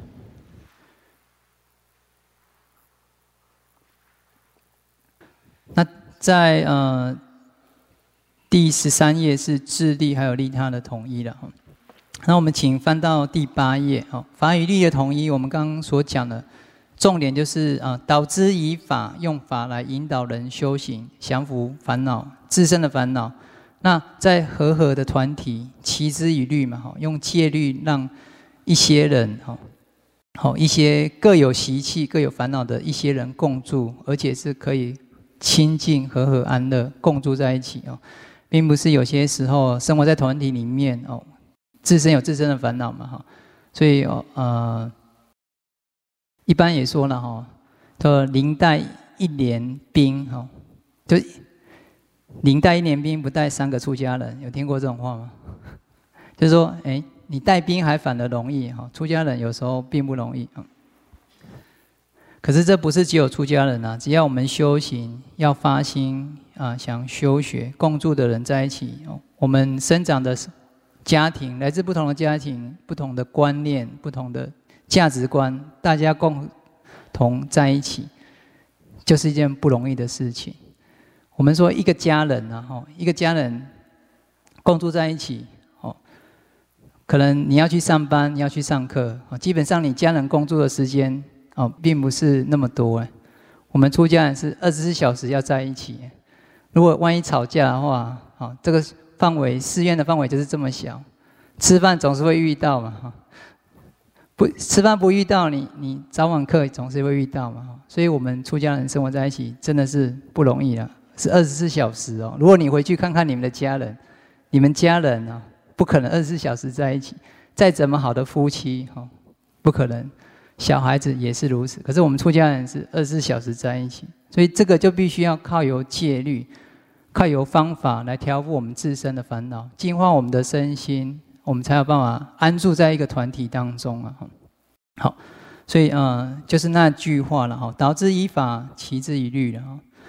那在呃第十三页是自利还有利他的统一了哈。那我们请翻到第八页哈，法与律的统一，我们刚刚所讲的重点就是啊，导知以法，用法来引导人修行，降伏烦恼，自身的烦恼。那在和合的团体，齐之以律嘛哈，用戒律让一些人哈，好一些各有习气、各有烦恼的一些人共住，而且是可以清净、和和安乐共住在一起哦，并不是有些时候生活在团体里面哦，自身有自身的烦恼嘛哈，所以哦呃，一般也说了哈，说宁带一连兵哈，就宁带一连兵，不带三个出家人，有听过这种话吗？就是说，哎，你带兵还反而容易哈，出家人有时候并不容易啊。可是这不是只有出家人啊，只要我们修行要发心啊，想修学共住的人在一起哦，我们生长的家庭来自不同的家庭、不同的观念、不同的价值观，大家共同在一起，就是一件不容易的事情。我们说一个家人啊，哈，一个家人共住在一起，哦，可能你要去上班，你要去上课，基本上你家人共住的时间。哦，并不是那么多哎。我们出家人是二十四小时要在一起。如果万一吵架的话，哦，这个范围寺院的范围就是这么小，吃饭总是会遇到嘛哈。不吃饭不遇到你，你早晚课总是会遇到嘛哈。所以我们出家人生活在一起真的是不容易了，是二十四小时哦。如果你回去看看你们的家人，你们家人啊，不可能二十四小时在一起。再怎么好的夫妻哈，不可能。小孩子也是如此，可是我们出家人是二十四小时在一起，所以这个就必须要靠由戒律，靠由方法来调伏我们自身的烦恼，净化我们的身心，我们才有办法安住在一个团体当中啊。好，所以呃，就是那句话了哈，导之以法，齐之以律了哈。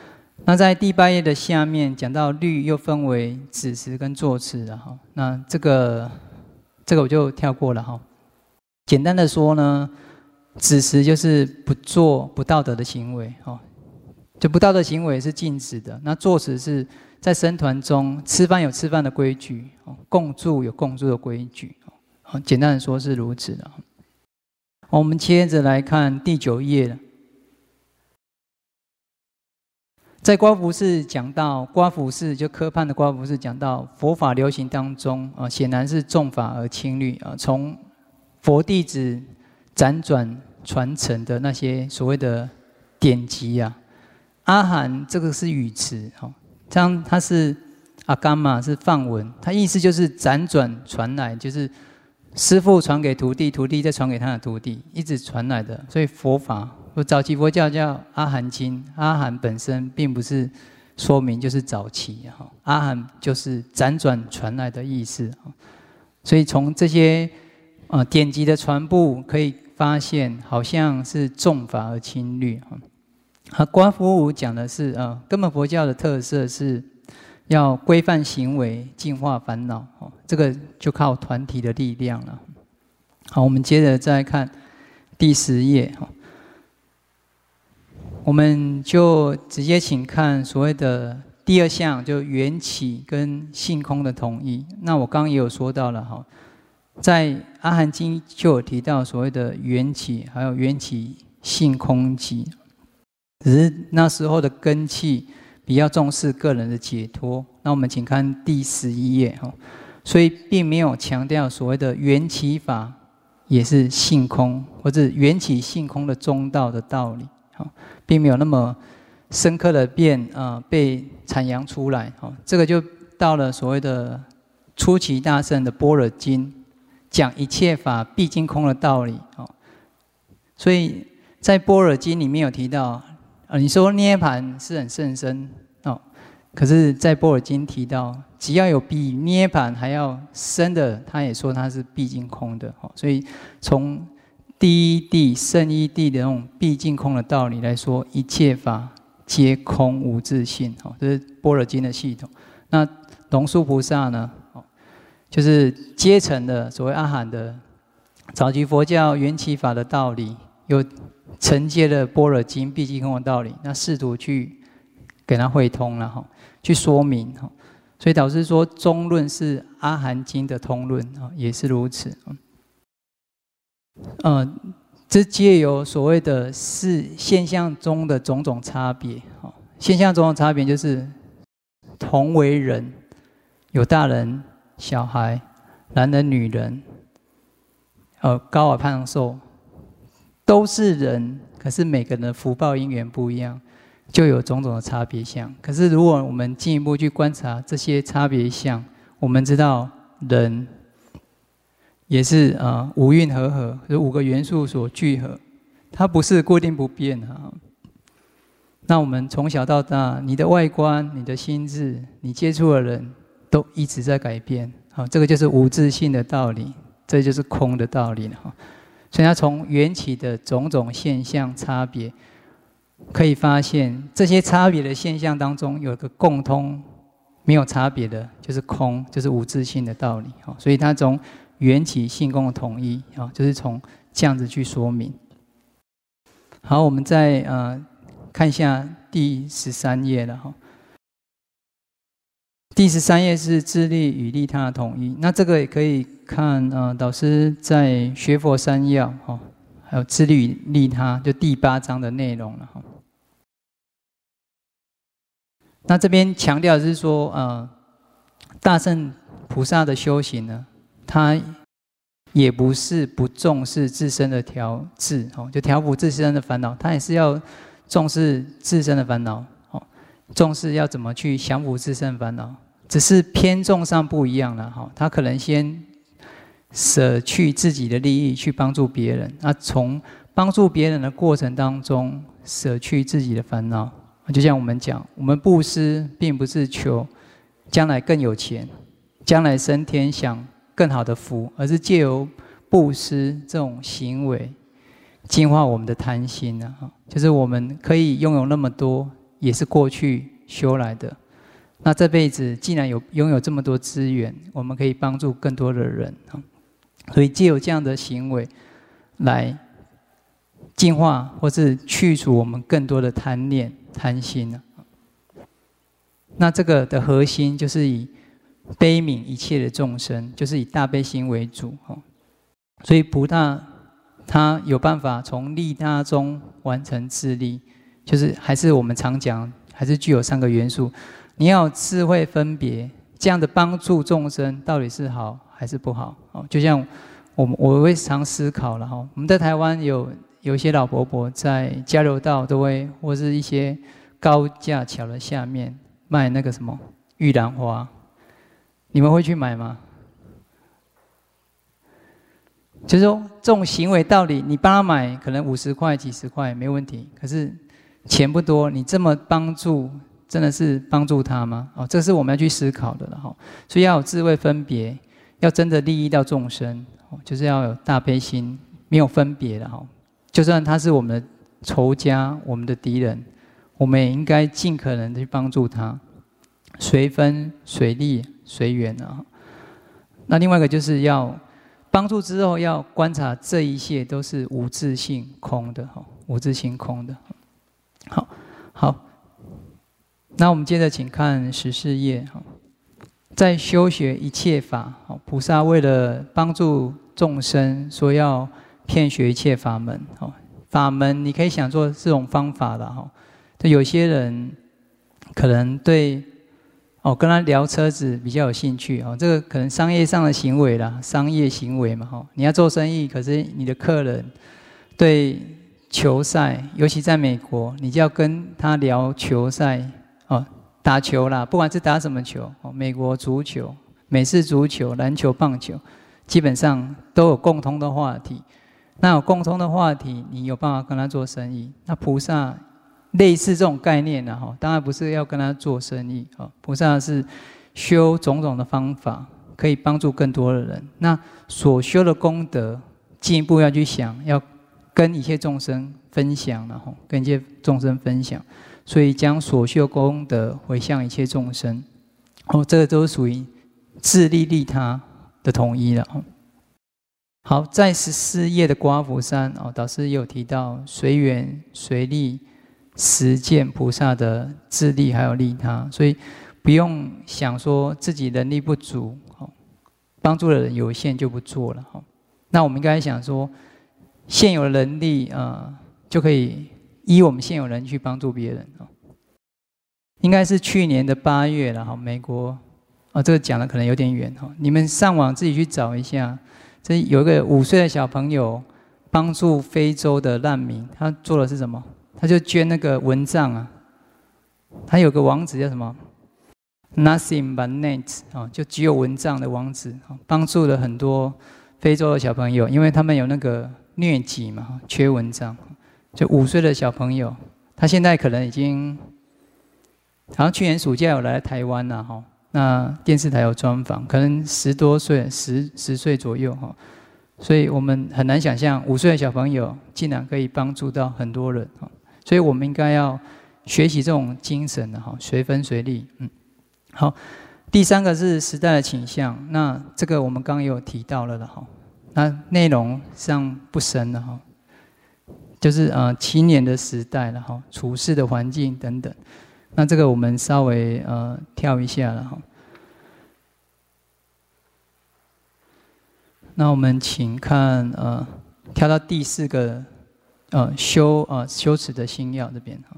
那在第八页的下面讲到律又分为子时跟坐持了哈。那这个这个我就跳过了哈。简单的说呢，子时就是不做不道德的行为哈，就不道德行为是禁止的。那坐持是在僧团中吃饭有吃饭的规矩，共住有共住的规矩。简单的说是如此的。我们接着来看第九页了。在刮服寺讲到刮服寺，就科判的刮服寺讲到佛法流行当中啊，显然是重法而轻律啊。从佛弟子辗转传承的那些所谓的典籍啊，阿含这个是语词哈，这样它是阿伽玛是梵文，它意思就是辗转传来，就是师父传给徒弟，徒弟再传给他的徒弟，一直传来的。所以佛法。早期佛教叫阿含经，阿含本身并不是说明就是早期哈，阿含就是辗转传来的意思。所以从这些呃典籍的传布可以发现，好像是重法而轻律哈。啊，观夫五讲的是呃根本佛教的特色是要规范行为，净化烦恼，这个就靠团体的力量了。好，我们接着再看第十页哈。我们就直接请看所谓的第二项，就缘起跟性空的统一。那我刚刚也有说到了哈，在阿含经就有提到所谓的缘起，还有缘起性空寂。只是那时候的根器比较重视个人的解脱。那我们请看第十一页哈，所以并没有强调所谓的缘起法也是性空，或者缘起性空的中道的道理。并没有那么深刻的变啊、呃、被阐扬出来，哦，这个就到了所谓的初期大圣的般若经，讲一切法毕竟空的道理，哦，所以在般若经里面有提到，呃，你说涅盘是很甚深哦，可是，在般若经提到，只要有比涅盘还要深的，他也说它是毕竟空的，哦，所以从第一谛、圣一谛的那种毕竟空的道理来说，一切法皆空无自性，这是般若经的系统。那龙树菩萨呢，就是接承的所谓阿含的早期佛教缘起法的道理，又承接了般若经毕竟空的道理，那试图去给它汇通了，去说明。所以导致说中论是阿含经的通论，也是如此。呃，这藉由所谓的是现象中的种种差别，现象中的差别就是同为人，有大人、小孩、男人、女人，呃，高矮胖瘦，都是人，可是每个人的福报因缘不一样，就有种种的差别相。可是如果我们进一步去观察这些差别相，我们知道人也是啊、呃、五蕴和合，有五个元素所聚合，它不是固定不变啊。那我们从小到大，你的外观、你的心智、你接触的人都一直在改变，好，这个就是无自性的道理，这就是空的道理了哈。所以它从缘起的种种现象差别，可以发现这些差别的现象当中有个共通，没有差别的就是空，就是无自性的道理。所以它从缘起性空的统一，就是从这样子去说明。好，我们再呃看一下第十三页了哈。第十三页是自利与利他的统一，那这个也可以看呃导师在学佛三要哈，还有自利与利他，就第八章的内容了哈。那这边强调的是说，呃，大乘菩萨的修行呢，他也不是不重视自身的调治，哦，就调伏自身的烦恼，他也是要重视自身的烦恼，哦，重视要怎么去降伏自身的烦恼，只是偏重上不一样了，哈，他可能先舍去自己的利益去帮助别人，那从帮助别人的过程当中舍去自己的烦恼。就像我们讲，我们布施并不是求将来更有钱，将来升天享更好的福，而是借由布施这种行为，净化我们的贪心啊！就是我们可以拥有那么多，也是过去修来的。那这辈子既然有拥有这么多资源，我们可以帮助更多的人，所以藉由这样的行为来净化或是去除我们更多的贪念、贪心。那这个的核心就是以悲悯一切的众生，就是以大悲心为主。所以菩萨他有办法从利他中完成自利，就是还是我们常讲，还是具有三个元素。你要有智慧分别，这样的帮助众生到底是好还是不好？就像我们我会常思考了哈。我们在台湾有有一些老婆婆在交流道都会，或是一些高架桥的下面卖那个什么玉兰花，你们会去买吗？就是说这种行为到底你帮他买，可能五十块、几十块没问题，可是钱不多，你这么帮助。真的是帮助他吗？哦，这是我们要去思考的了哈。所以要有智慧分别，要真的利益到众生，就是要有大悲心，没有分别的哈。就算他是我们的仇家、我们的敌人，我们也应该尽可能的去帮助他，随分随利随缘啊。那另外一个就是要帮助之后，要观察这一切都是无自性空的哈，无自性空的。好，好。那我们接着请看十四页，在修学一切法，菩萨为了帮助众生，说要遍学一切法门。法门你可以想做这种方法了。就有些人可能对哦跟他聊车子比较有兴趣，这个可能商业上的行为啦，商业行为嘛。你要做生意，可是你的客人对球赛，尤其在美国，你就要跟他聊球赛。哦，打球啦，不管是打什么球，哦，美国足球、美式足球、篮球、棒球，基本上都有共通的话题。那有共通的话题，你有办法跟他做生意。那菩萨类似这种概念呢，哈，当然不是要跟他做生意，哦，菩萨是修种种的方法，可以帮助更多的人。那所修的功德，进一步要去想，要跟一切众生分享，然后跟一切众生分享。所以将所修功德回向一切众生，哦，这个都是属于自利利他的统一了。好，在十四页的刮福山，哦，导师也有提到随缘随利实践菩萨的自利还有利他，所以不用想说自己能力不足，哦，帮助的人有限就不做了。哦，那我们应该想说，现有的能力啊，呃，就可以。依我们现有人去帮助别人，应该是去年的八月了哈。美国啊，这个讲的可能有点远哈，你们上网自己去找一下。这有一个五岁的小朋友帮助非洲的难民，他做的是什么？他就捐那个蚊帐啊。他有个网址叫什么 ？Nothing but net 啊，就只有蚊帐的网址，帮助了很多非洲的小朋友，因为他们有那个疟疾嘛，缺蚊帐。就五岁的小朋友，他现在可能已经，好像去年暑假有来台湾了哈。那电视台有专访，可能十多岁，十十岁左右哈。所以我们很难想象，五岁的小朋友竟然可以帮助到很多人哈。所以我们应该要学习这种精神的哈，随分随利。嗯，好。第三个是时代的倾向，那这个我们刚刚也有提到了了哈。那内容上不深了哈。就是呃七年的时代了哈，处事的环境等等，那这个我们稍微呃跳一下了哈。那我们请看呃跳到第四个呃修呃修持的心要这边哈。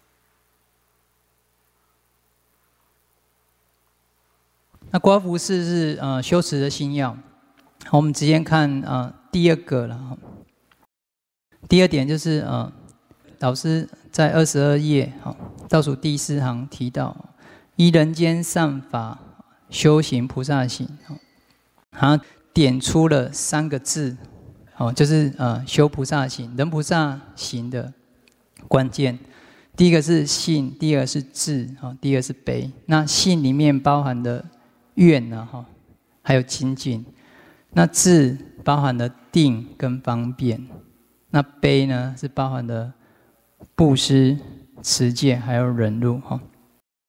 那刮福士是呃修持的心要，好，我们直接看呃第二个了哈。第二点就是呃，老师在二十二页哈倒数第四行提到，依人间善法修行菩萨行，他点出了三个字，哦，就是呃修菩萨行、人菩萨行的关键。第一个是信，第二个是智，哦，第二个是悲。那信里面包含的愿呢，哈，还有精进；那智包含了定跟方便。那悲呢，是包含的布施、持戒还有忍辱哈。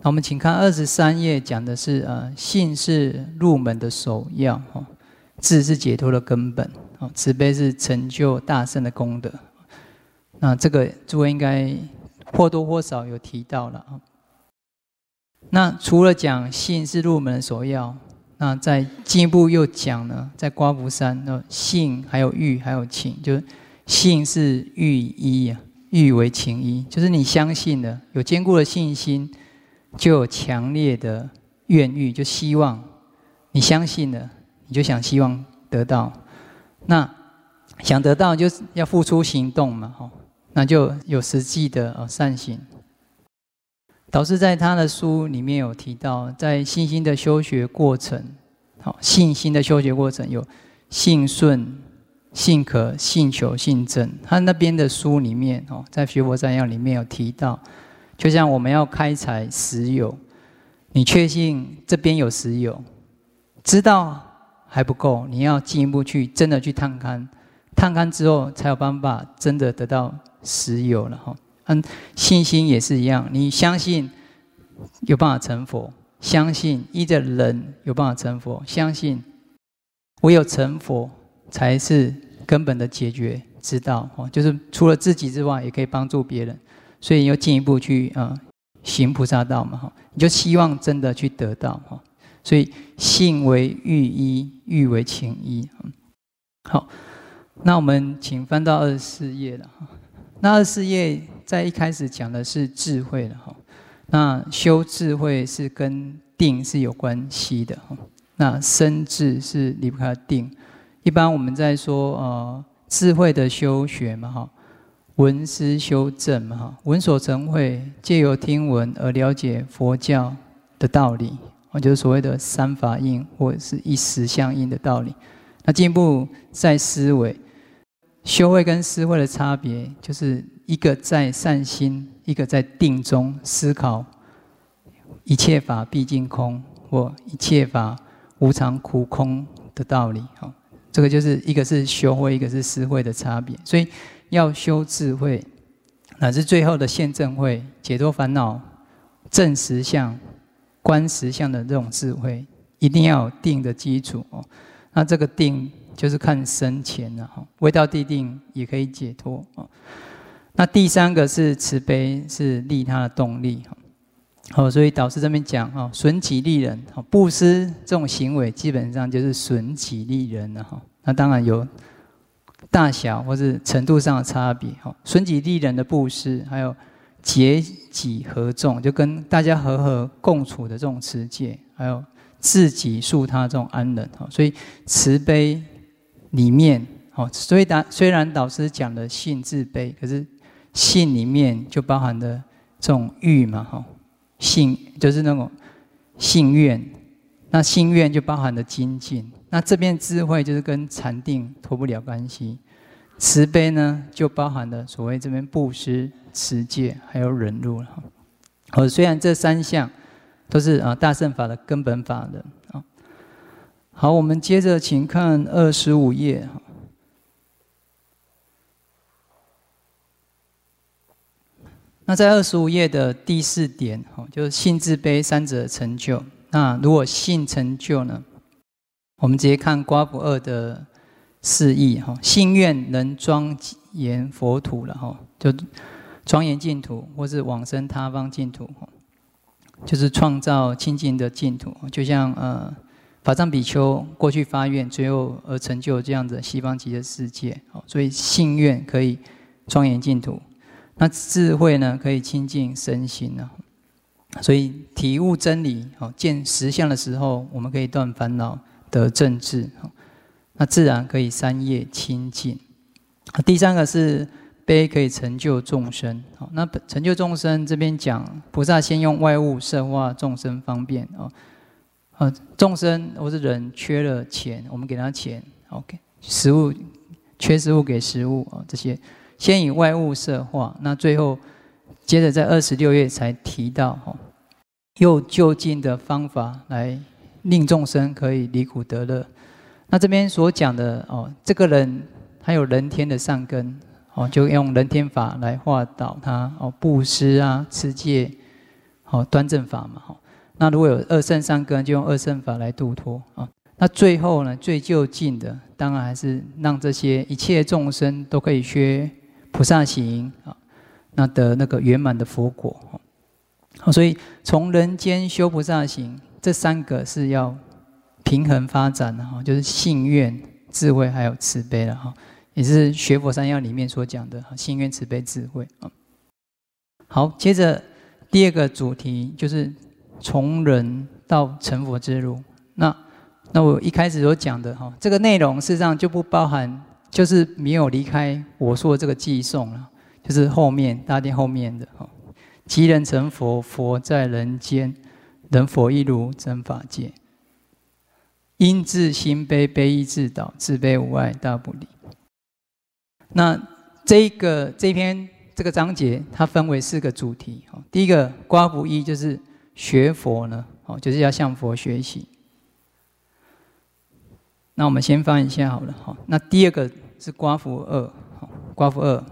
那我们请看二十三页，讲的是呃，信是入门的首要，哦，智是解脱的根本，哦，慈悲是成就大圣的功德。那这个诸位应该或多或少有提到了啊。那除了讲信是入门的首要，那再进一步又讲呢，在刮福山，那信还有欲还有情，就是信是欲一啊，欲为情一，就是你相信了，有坚固的信心。就有强烈的愿欲，就希望你相信了，你就想希望得到。那想得到，就是要付出行动嘛，吼，那就有实际的善行。导师在他的书里面有提到，在信心的修学过程，好，信心的修学过程有信顺、信可、信求、信正。他那边的书里面，哦，在学佛三要里面有提到。就像我们要开采石油，你确信这边有石油，知道还不够，你要进一步去真的去探勘，探勘之后才有办法真的得到石油了哈。嗯，信心也是一样，你相信有办法成佛，相信依着人有办法成佛，相信唯有成佛才是根本的解决之道，就是除了自己之外，也可以帮助别人。所以要进一步去啊、呃、行菩萨道嘛，哈，你就希望真的去得到哈。所以信为欲一，欲为情一。好，那我们请翻到二十四页了哈。那二十四页在一开始讲的是智慧了哈。那修智慧是跟定是有关系的哈。那生智是离不开定。一般我们在说呃智慧的修学嘛哈。闻思修正嘛，哈，闻所成慧，借由听闻而了解佛教的道理，就是所谓的三法印或者是一实相应的道理。那进一步在思维，修慧跟思慧的差别，就是一个在善心，一个在定中思考一切法毕竟空，或一切法无常苦空的道理。哈，这个就是一个是修慧，一个是思慧的差别。所以要修智慧，乃至最后的现正慧，解脱烦恼、证实相、观实相的这种智慧，一定要有定的基础哦。那这个定就是看深浅了哈，未到地定也可以解脱哦。那第三个是慈悲，是利他的动力哈。好，所以导师这边讲哈，损己利人，布施这种行为基本上就是损己利人了哈。那当然有大小或是程度上的差别，哈，损己利人的布施，还有结己合众，就跟大家和和共处的这种持戒，还有自己恕他这种安忍，哈，所以慈悲里面，哈，所以导虽然导师讲的信自悲，可是信里面就包含了这种欲嘛，哈，信就是那种信愿，那信愿就包含了精进。那这边智慧就是跟禅定脱不了关系，慈悲呢就包含了所谓这边布施、持戒还有忍辱了。哦，虽然这三项都是啊大乘法的根本法的啊。好，我们接着请看二十五页。那在二十五页的第四点，就是信自悲三者成就。那如果信成就呢？我们直接看刮福二的释义哈，信愿能庄严佛土了哈，就庄严净土，或是往生他方净土，就是创造清净的净土。就像呃法藏比丘过去发愿，最后而成就这样的西方极乐世界。所以信愿可以庄严净土，那智慧呢可以清净身心呢。所以体悟真理，见实相的时候，我们可以断烦恼。得正智，那自然可以三业清净。第三个是悲可以成就众生，那成就众生这边讲，菩萨先用外物摄化众生方便啊，众生或是人缺了钱，我们给他钱 ，OK， 食物缺食物给食物啊，这些先以外物摄化，那最后接着在二十六页才提到哈，用就近的方法来。令众生可以离苦得乐。那这边所讲的哦，这个人他有人天的善根哦，就用人天法来化导他哦，布施啊、持戒好端正法嘛，好。那如果有二圣三根，就用二圣法来度脱啊。那最后呢，最就近的，当然还是让这些一切众生都可以学菩萨行啊，那得那个圆满的佛果。好，所以从人间修菩萨行，这三个是要平衡发展的哈，就是信愿、智慧还有慈悲了哈，也是学佛三要里面所讲的信愿、慈悲、智慧啊。好，接着第二个主题就是从人到成佛之路。那那我一开始所讲的哈，这个内容事实上就不包含，就是没有离开我说的这个偈颂了，就是后面大殿后面的哈。即人成佛，佛在人间，人佛一如真法界。因自心悲，悲亦自导，自悲无碍，大不离。那这个这篇这个章节，它分为四个主题。第一个刮胡一就是学佛呢，就是要向佛学习。那我们先翻一下好了。那第二个是刮胡二，刮胡二。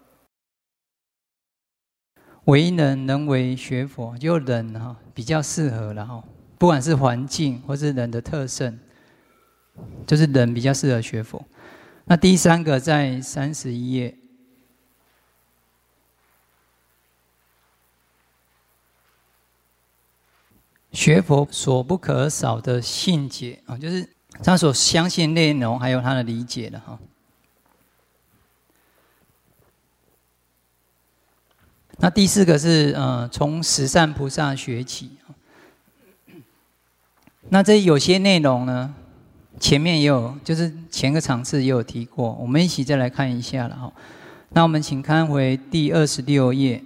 为人能为学佛，就人哈比较适合了哈，不管是环境或是人的特性，就是人比较适合学佛。那第三个在三十一页，学佛所不可少的信解啊，就是他所相信内容，还有他的理解的哈。那第四个是呃，从十善菩萨学起。那这有些内容呢，前面也有，就是前个场次也有提过，我们一起再来看一下了哈。那我们请看回第二十六页，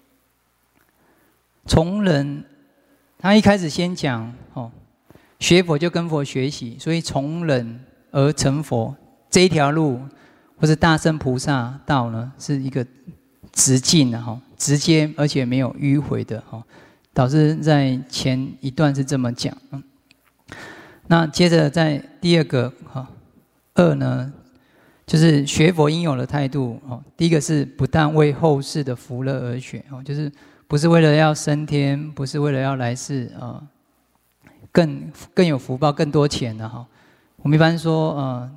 从人，他一开始先讲哦，学佛就跟佛学习，所以从人而成佛这一条路，或是大乘菩萨道呢，是一个直径的哈。直接而且没有迂回的哈，导致在前一段是这么讲。那接着在第二个哈二呢，就是学佛应有的态度哦。第一个是不但为后世的福乐而学哦，就是不是为了要升天，不是为了要来世啊，更更有福报、更多钱的哈。我们一般说呃，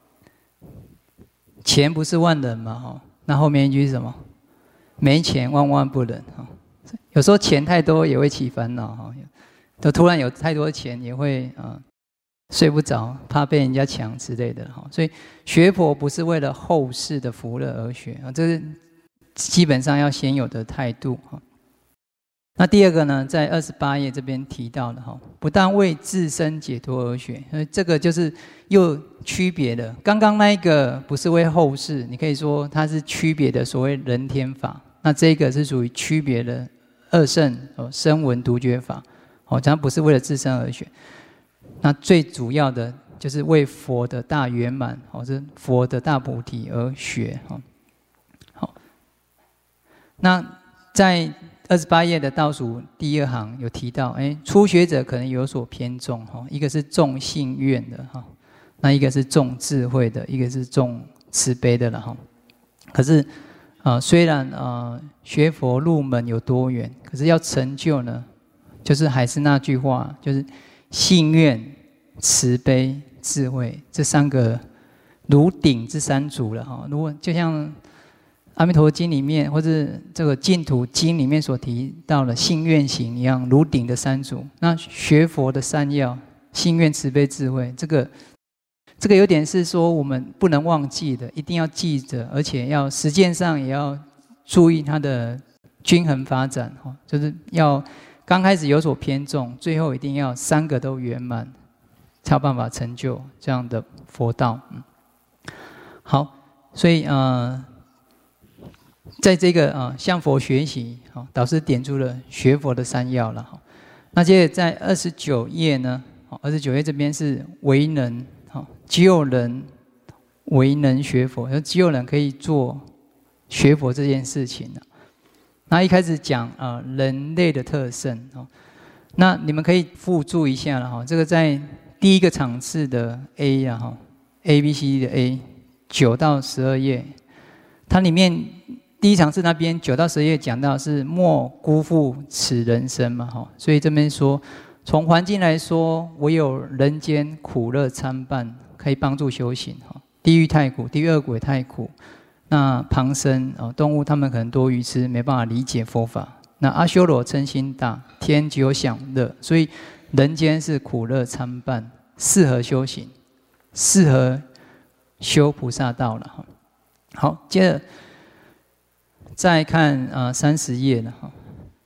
钱不是万能嘛哈，那后面一句是什么？没钱万万不能哈，有时候钱太多也会起烦恼哈，都突然有太多钱也会啊睡不着，怕被人家抢之类的哈。所以学佛不是为了后世的福乐而学啊，这是基本上要先有的态度哈。那第二个呢，在二十八页这边提到的哈，不但为自身解脱而学，所以这个就是又区别的。刚刚那一个不是为后世，你可以说它是区别的所谓人天法。那这个是属于区别的二圣哦，声闻独觉法哦，它不是为了自身而学。那最主要的就是为佛的大圆满哦，是佛的大菩提而学哦。好，那在二十八页的倒数第二行有提到，哎，初学者可能有所偏重哈，一个是重信愿的哈，那一个是重智慧的，一个是重慈悲的了哈。可是啊，虽然啊学佛入门有多远，可是要成就呢，就是还是那句话，就是信愿、慈悲、智慧这三个如顶之三足了哈。如果就像《阿弥陀经》里面，或者这个《净土经》里面所提到的信愿行一样，如顶的三足。那学佛的三要，信愿、慈悲、智慧，这个。这个有点是说我们不能忘记的，一定要记着，而且要实践上也要注意它的均衡发展，就是要刚开始有所偏重，最后一定要三个都圆满，才有办法成就这样的佛道。好，所以呃，在这个呃向佛学习，导师点出了学佛的三要了。那接着在二十九页呢，二十九页这边是为人。只有人为能学佛，只有人可以做学佛这件事情。那一开始讲啊、呃、人类的特性哦，那你们可以附注一下了哈。这个在第一个场次的 A 呀哈 ，A B C D 的 A 九到十二页，它里面第第一场次那边九到十页讲到是莫辜负此人生嘛，哈，所以这边说从环境来说，唯有人间苦乐参半，可以帮助修行哈。地狱太苦，地狱恶鬼太苦，那旁生哦动物他们可能多愚痴，没办法理解佛法。那阿修罗嗔心大，天只有享乐，所以人间是苦乐参半，适合修行，适合修菩萨道了哈。好，接着再看啊三十页了哈。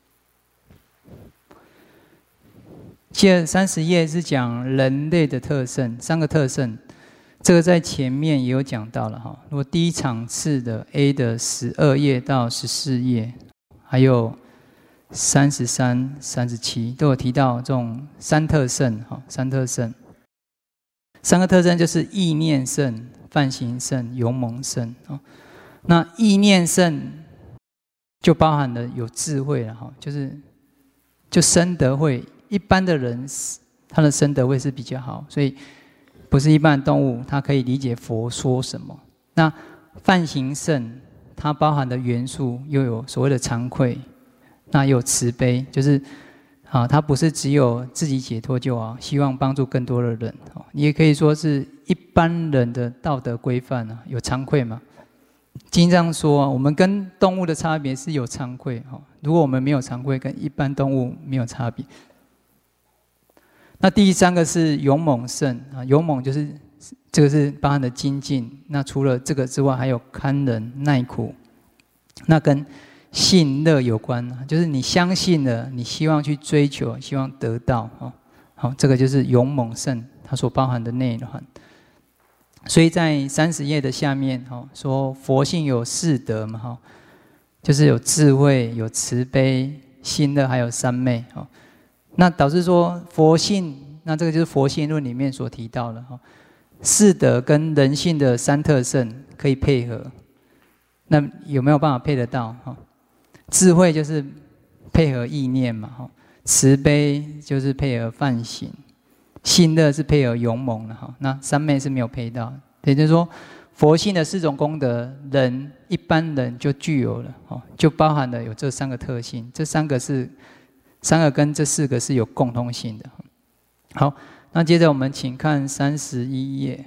接着三十页是讲人类的特性，三个特性，这个在前面也有讲到了哈。如果第一场次的 A 的十二页到十四页，还有三十三、三十七都有提到这种三特性哈，三特性，三个特征就是意念胜、梵行胜、勇猛胜啊。那意念胜就包含了有智慧了哈，就是就生德慧。一般的人他的生德慧是比较好，所以不是一般的动物，它可以理解佛说什么。那梵行胜，它包含的元素又有所谓的惭愧，那又有慈悲，就是啊，它不是只有自己解脱就好，希望帮助更多的人。你也可以说是一般人的道德规范啊，有惭愧嘛。经上说，我们跟动物的差别是有惭愧哈。如果我们没有惭愧，跟一般动物没有差别。那第三个是勇猛胜啊，勇猛就是这个是包含的精进。那除了这个之外，还有堪忍耐苦，那跟信乐有关，就是你相信了，你希望去追求，希望得到啊。好，这个就是勇猛胜它所包含的内涵。所以在三十页的下面哈，说佛性有四德嘛哈，就是有智慧、有慈悲、信乐，还有三昧哈。那导致说佛性，那这个就是佛性论里面所提到的哈，四德跟人性的三特性可以配合。那有没有办法配得到哈？智慧就是配合意念嘛哈，慈悲就是配合梵行，信乐是配合勇猛的哈。那三昧是没有配到，也就是说佛性的四种功德，人一般人就具有了哈，就包含了有这三个特性，这三个是。三个跟这四个是有共通性的。好，那接着我们请看三十一页。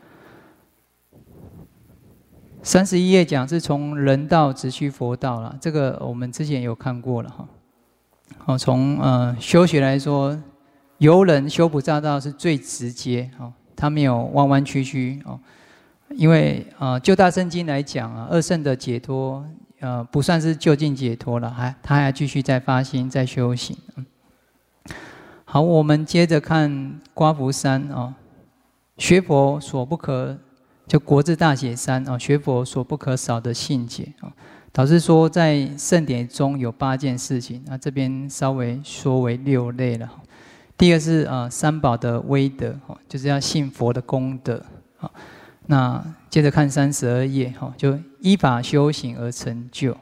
三十一页讲是从人道直趋佛道了，这个我们之前有看过了哈。好，从呃修学来说，由人修菩萨道是最直接哦，它没有弯弯曲曲哦。因为啊，就大乘经来讲啊，二圣的解脱。呃，不算是究竟解脱了，还他还继续在发心，在修行。好，我们接着看刮福三哦，学佛所不可，就国字大写三哦，学佛所不可少的信解哦，导致说在圣典中有八件事情，那这边稍微说为六类了。第一个是呃三宝的威德哦，就是要信佛的功德啊。那接着看三十二页哈，就依法修行而成就。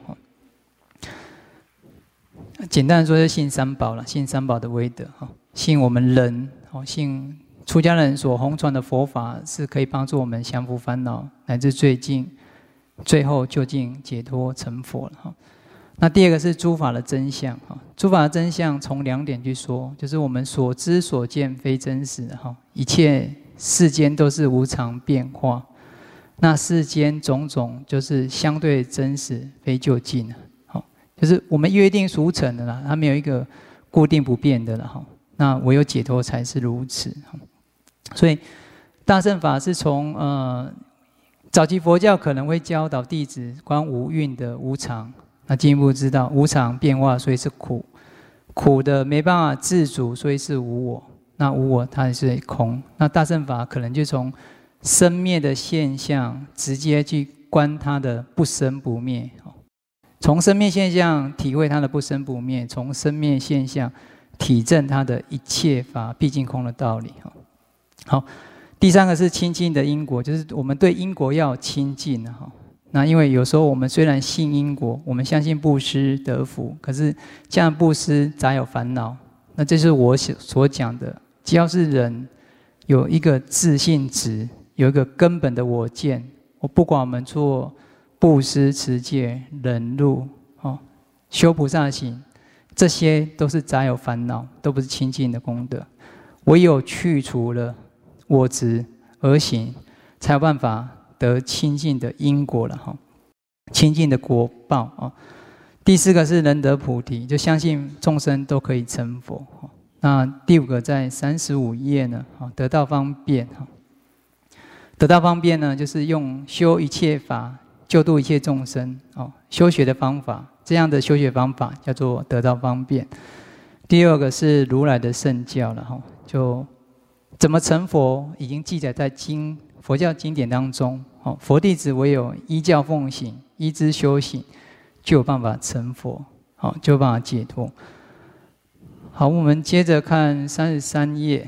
简单的说，就信三宝了，信三宝的威德哈，信我们人哦，信出家人所弘传的佛法是可以帮助我们降伏烦恼，乃至最近最后究竟解脱成佛了哈。那第二个是诸法的真相哈，诸法的真相从两点去说，就是我们所知所见非真实哈，一切。世间都是无常变化，那世间种种就是相对真实，非就近。好，就是我们约定俗成的啦，它没有一个固定不变的了哈。那唯有解脱才是如此。所以大乘法是从呃早期佛教可能会教导弟子观五蕴的无常，那进一步知道无常变化，所以是苦，苦的没办法自主，所以是无我。那无我它也是空，那大乘法可能就从生灭的现象直接去观它的不生不灭，从生灭现象体会它的不生不灭，从生灭现象体证它的一切法毕竟空的道理。好，第三个是亲近的因果，就是我们对因果要亲近哈。那因为有时候我们虽然信因果，我们相信布施得福，可是这样布施杂有烦恼，那这是我所讲的。只要是人有一个自信值，有一个根本的我见，我不管我们做布施、持戒、忍辱，哦，修菩萨行，这些都是杂有烦恼，都不是清净的功德。唯有去除了我执而行，才有办法得清净的因果了哈，清净的果报啊。第四个是能得菩提，就相信众生都可以成佛。那第五个在三十五页呢，得到方便。得到方便呢，就是用修一切法救度一切众生哦，修学的方法，这样的修学方法叫做得到方便。第二个是如来的圣教了哈，就怎么成佛，已经记载在经佛教经典当中。哦，佛弟子唯有依教奉行，依之修行，就有办法成佛，好，就有办法解脱。好，我们接着看三十三页，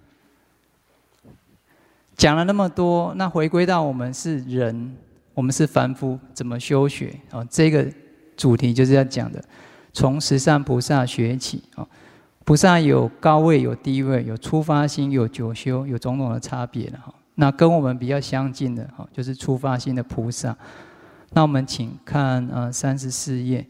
讲了那么多，那回归到我们是人，我们是凡夫，怎么修学？哦，这个主题就是要讲的，从十善菩萨学起。哦，菩萨有高位，有低位，有初发心，有久修，有种种的差别了哈。那跟我们比较相近的，哈，就是初发心的菩萨。那我们请看呃三十四页。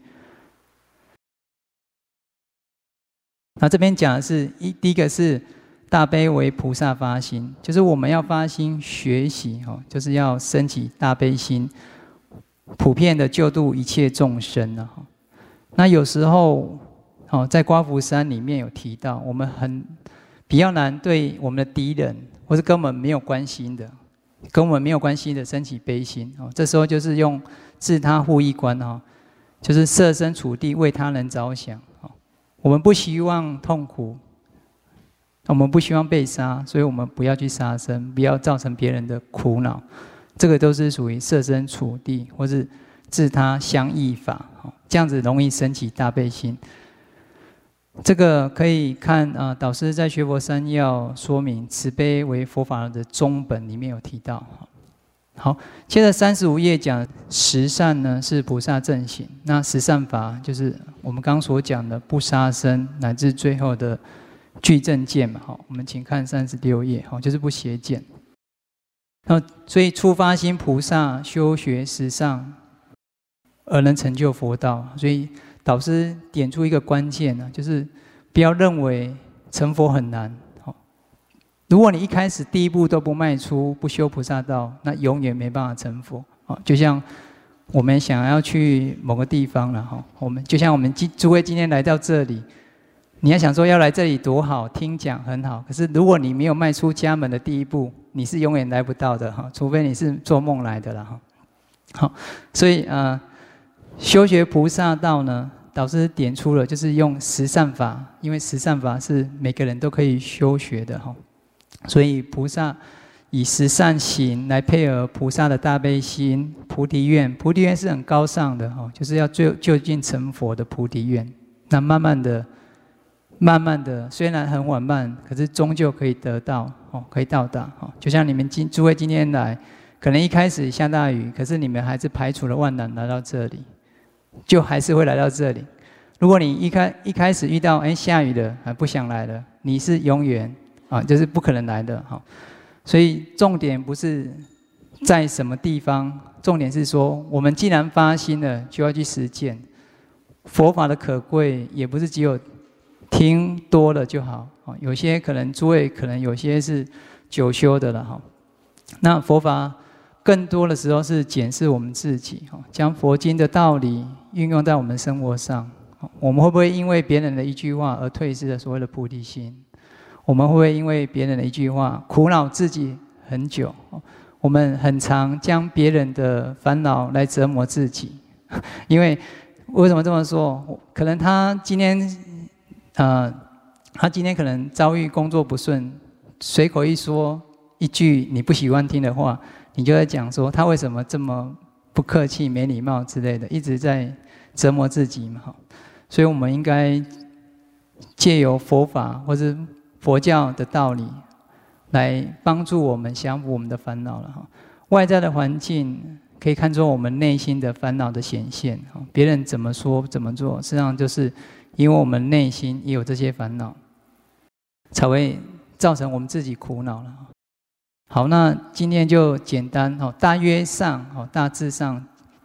那这边讲的是一第一个是大悲为菩萨发心，就是我们要发心学习哦，就是要升起大悲心，普遍的救度一切众生啊。那有时候哦，在刮福山里面有提到，我们很比较难对我们的敌人或是跟我们没有关系的。跟我们没有关系的升起悲心哦，这时候就是用自他互益观哦，就是设身处地为他人着想哦。我们不希望痛苦，我们不希望被杀，所以我们不要去杀生，不要造成别人的苦恼。这个都是属于设身处地或是自他相益法哦，这样子容易升起大悲心。这个可以看啊、呃，导师在《学佛三要》说明慈悲为佛法的宗本里面有提到。好，接着三十五页讲十善呢是菩萨正行，那十善法就是我们刚刚所讲的不杀生乃至最后的具正见嘛。好，我们请看三十六页，好，就是不邪见。那所以初发心菩萨修学十善而能成就佛道，所以导师点出一个关键呢，就是不要认为成佛很难。如果你一开始第一步都不迈出，不修菩萨道，那永远没办法成佛。就像我们想要去某个地方了哈，我们就像我们诸位今天来到这里，你要想说要来这里多好，听讲很好，可是如果你没有迈出家门的第一步，你是永远来不到的哈，除非你是做梦来的了哈。好，所以呃，修学菩萨道呢，导师点出了就是用十善法，因为十善法是每个人都可以修学的哈。所以菩萨以十善行来配合菩萨的大悲心、菩提愿。菩提愿是很高尚的哈，就是要就就近成佛的菩提愿。那慢慢的、慢慢的，虽然很缓慢，可是终究可以得到哦，可以到达哦。就像你们今诸位今天来，可能一开始下大雨，可是你们还是排除了万难来到这里，就还是会来到这里。如果你一开一开始遇到哎下雨了，还不想来了，你是永远。啊，就是不可能来的哈，所以重点不是在什么地方，重点是说，我们既然发心了，就要去实践。佛法的可贵，也不是只有听多了就好，有些可能诸位可能有些是久修的了哈。那佛法更多的时候是检视我们自己，将佛经的道理运用在我们生活上，我们会不会因为别人的一句话而退失了所谓的菩提心？我们会不会因为别人的一句话苦恼自己很久？我们很常将别人的烦恼来折磨自己，因为为什么这么说？可能他今天，呃，他今天可能遭遇工作不顺，随口一说一句你不喜欢听的话，你就在讲说他为什么这么不客气、没礼貌之类的，一直在折磨自己嘛。所以我们应该借由佛法或者佛教的道理，来帮助我们降服我们的烦恼了哈。外在的环境可以看作我们内心的烦恼的显现，别人怎么说怎么做，实际上就是因为我们内心也有这些烦恼，才会造成我们自己苦恼了。好，那今天就简单哦，大约上哦，大致上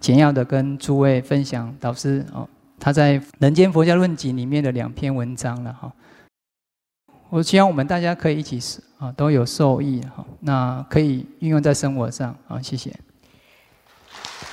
简要的跟诸位分享导师哦他在《人间佛教论集》里面的两篇文章了哈。我希望我们大家可以一起啊都有受益哈，那可以运用在生活上啊，谢谢。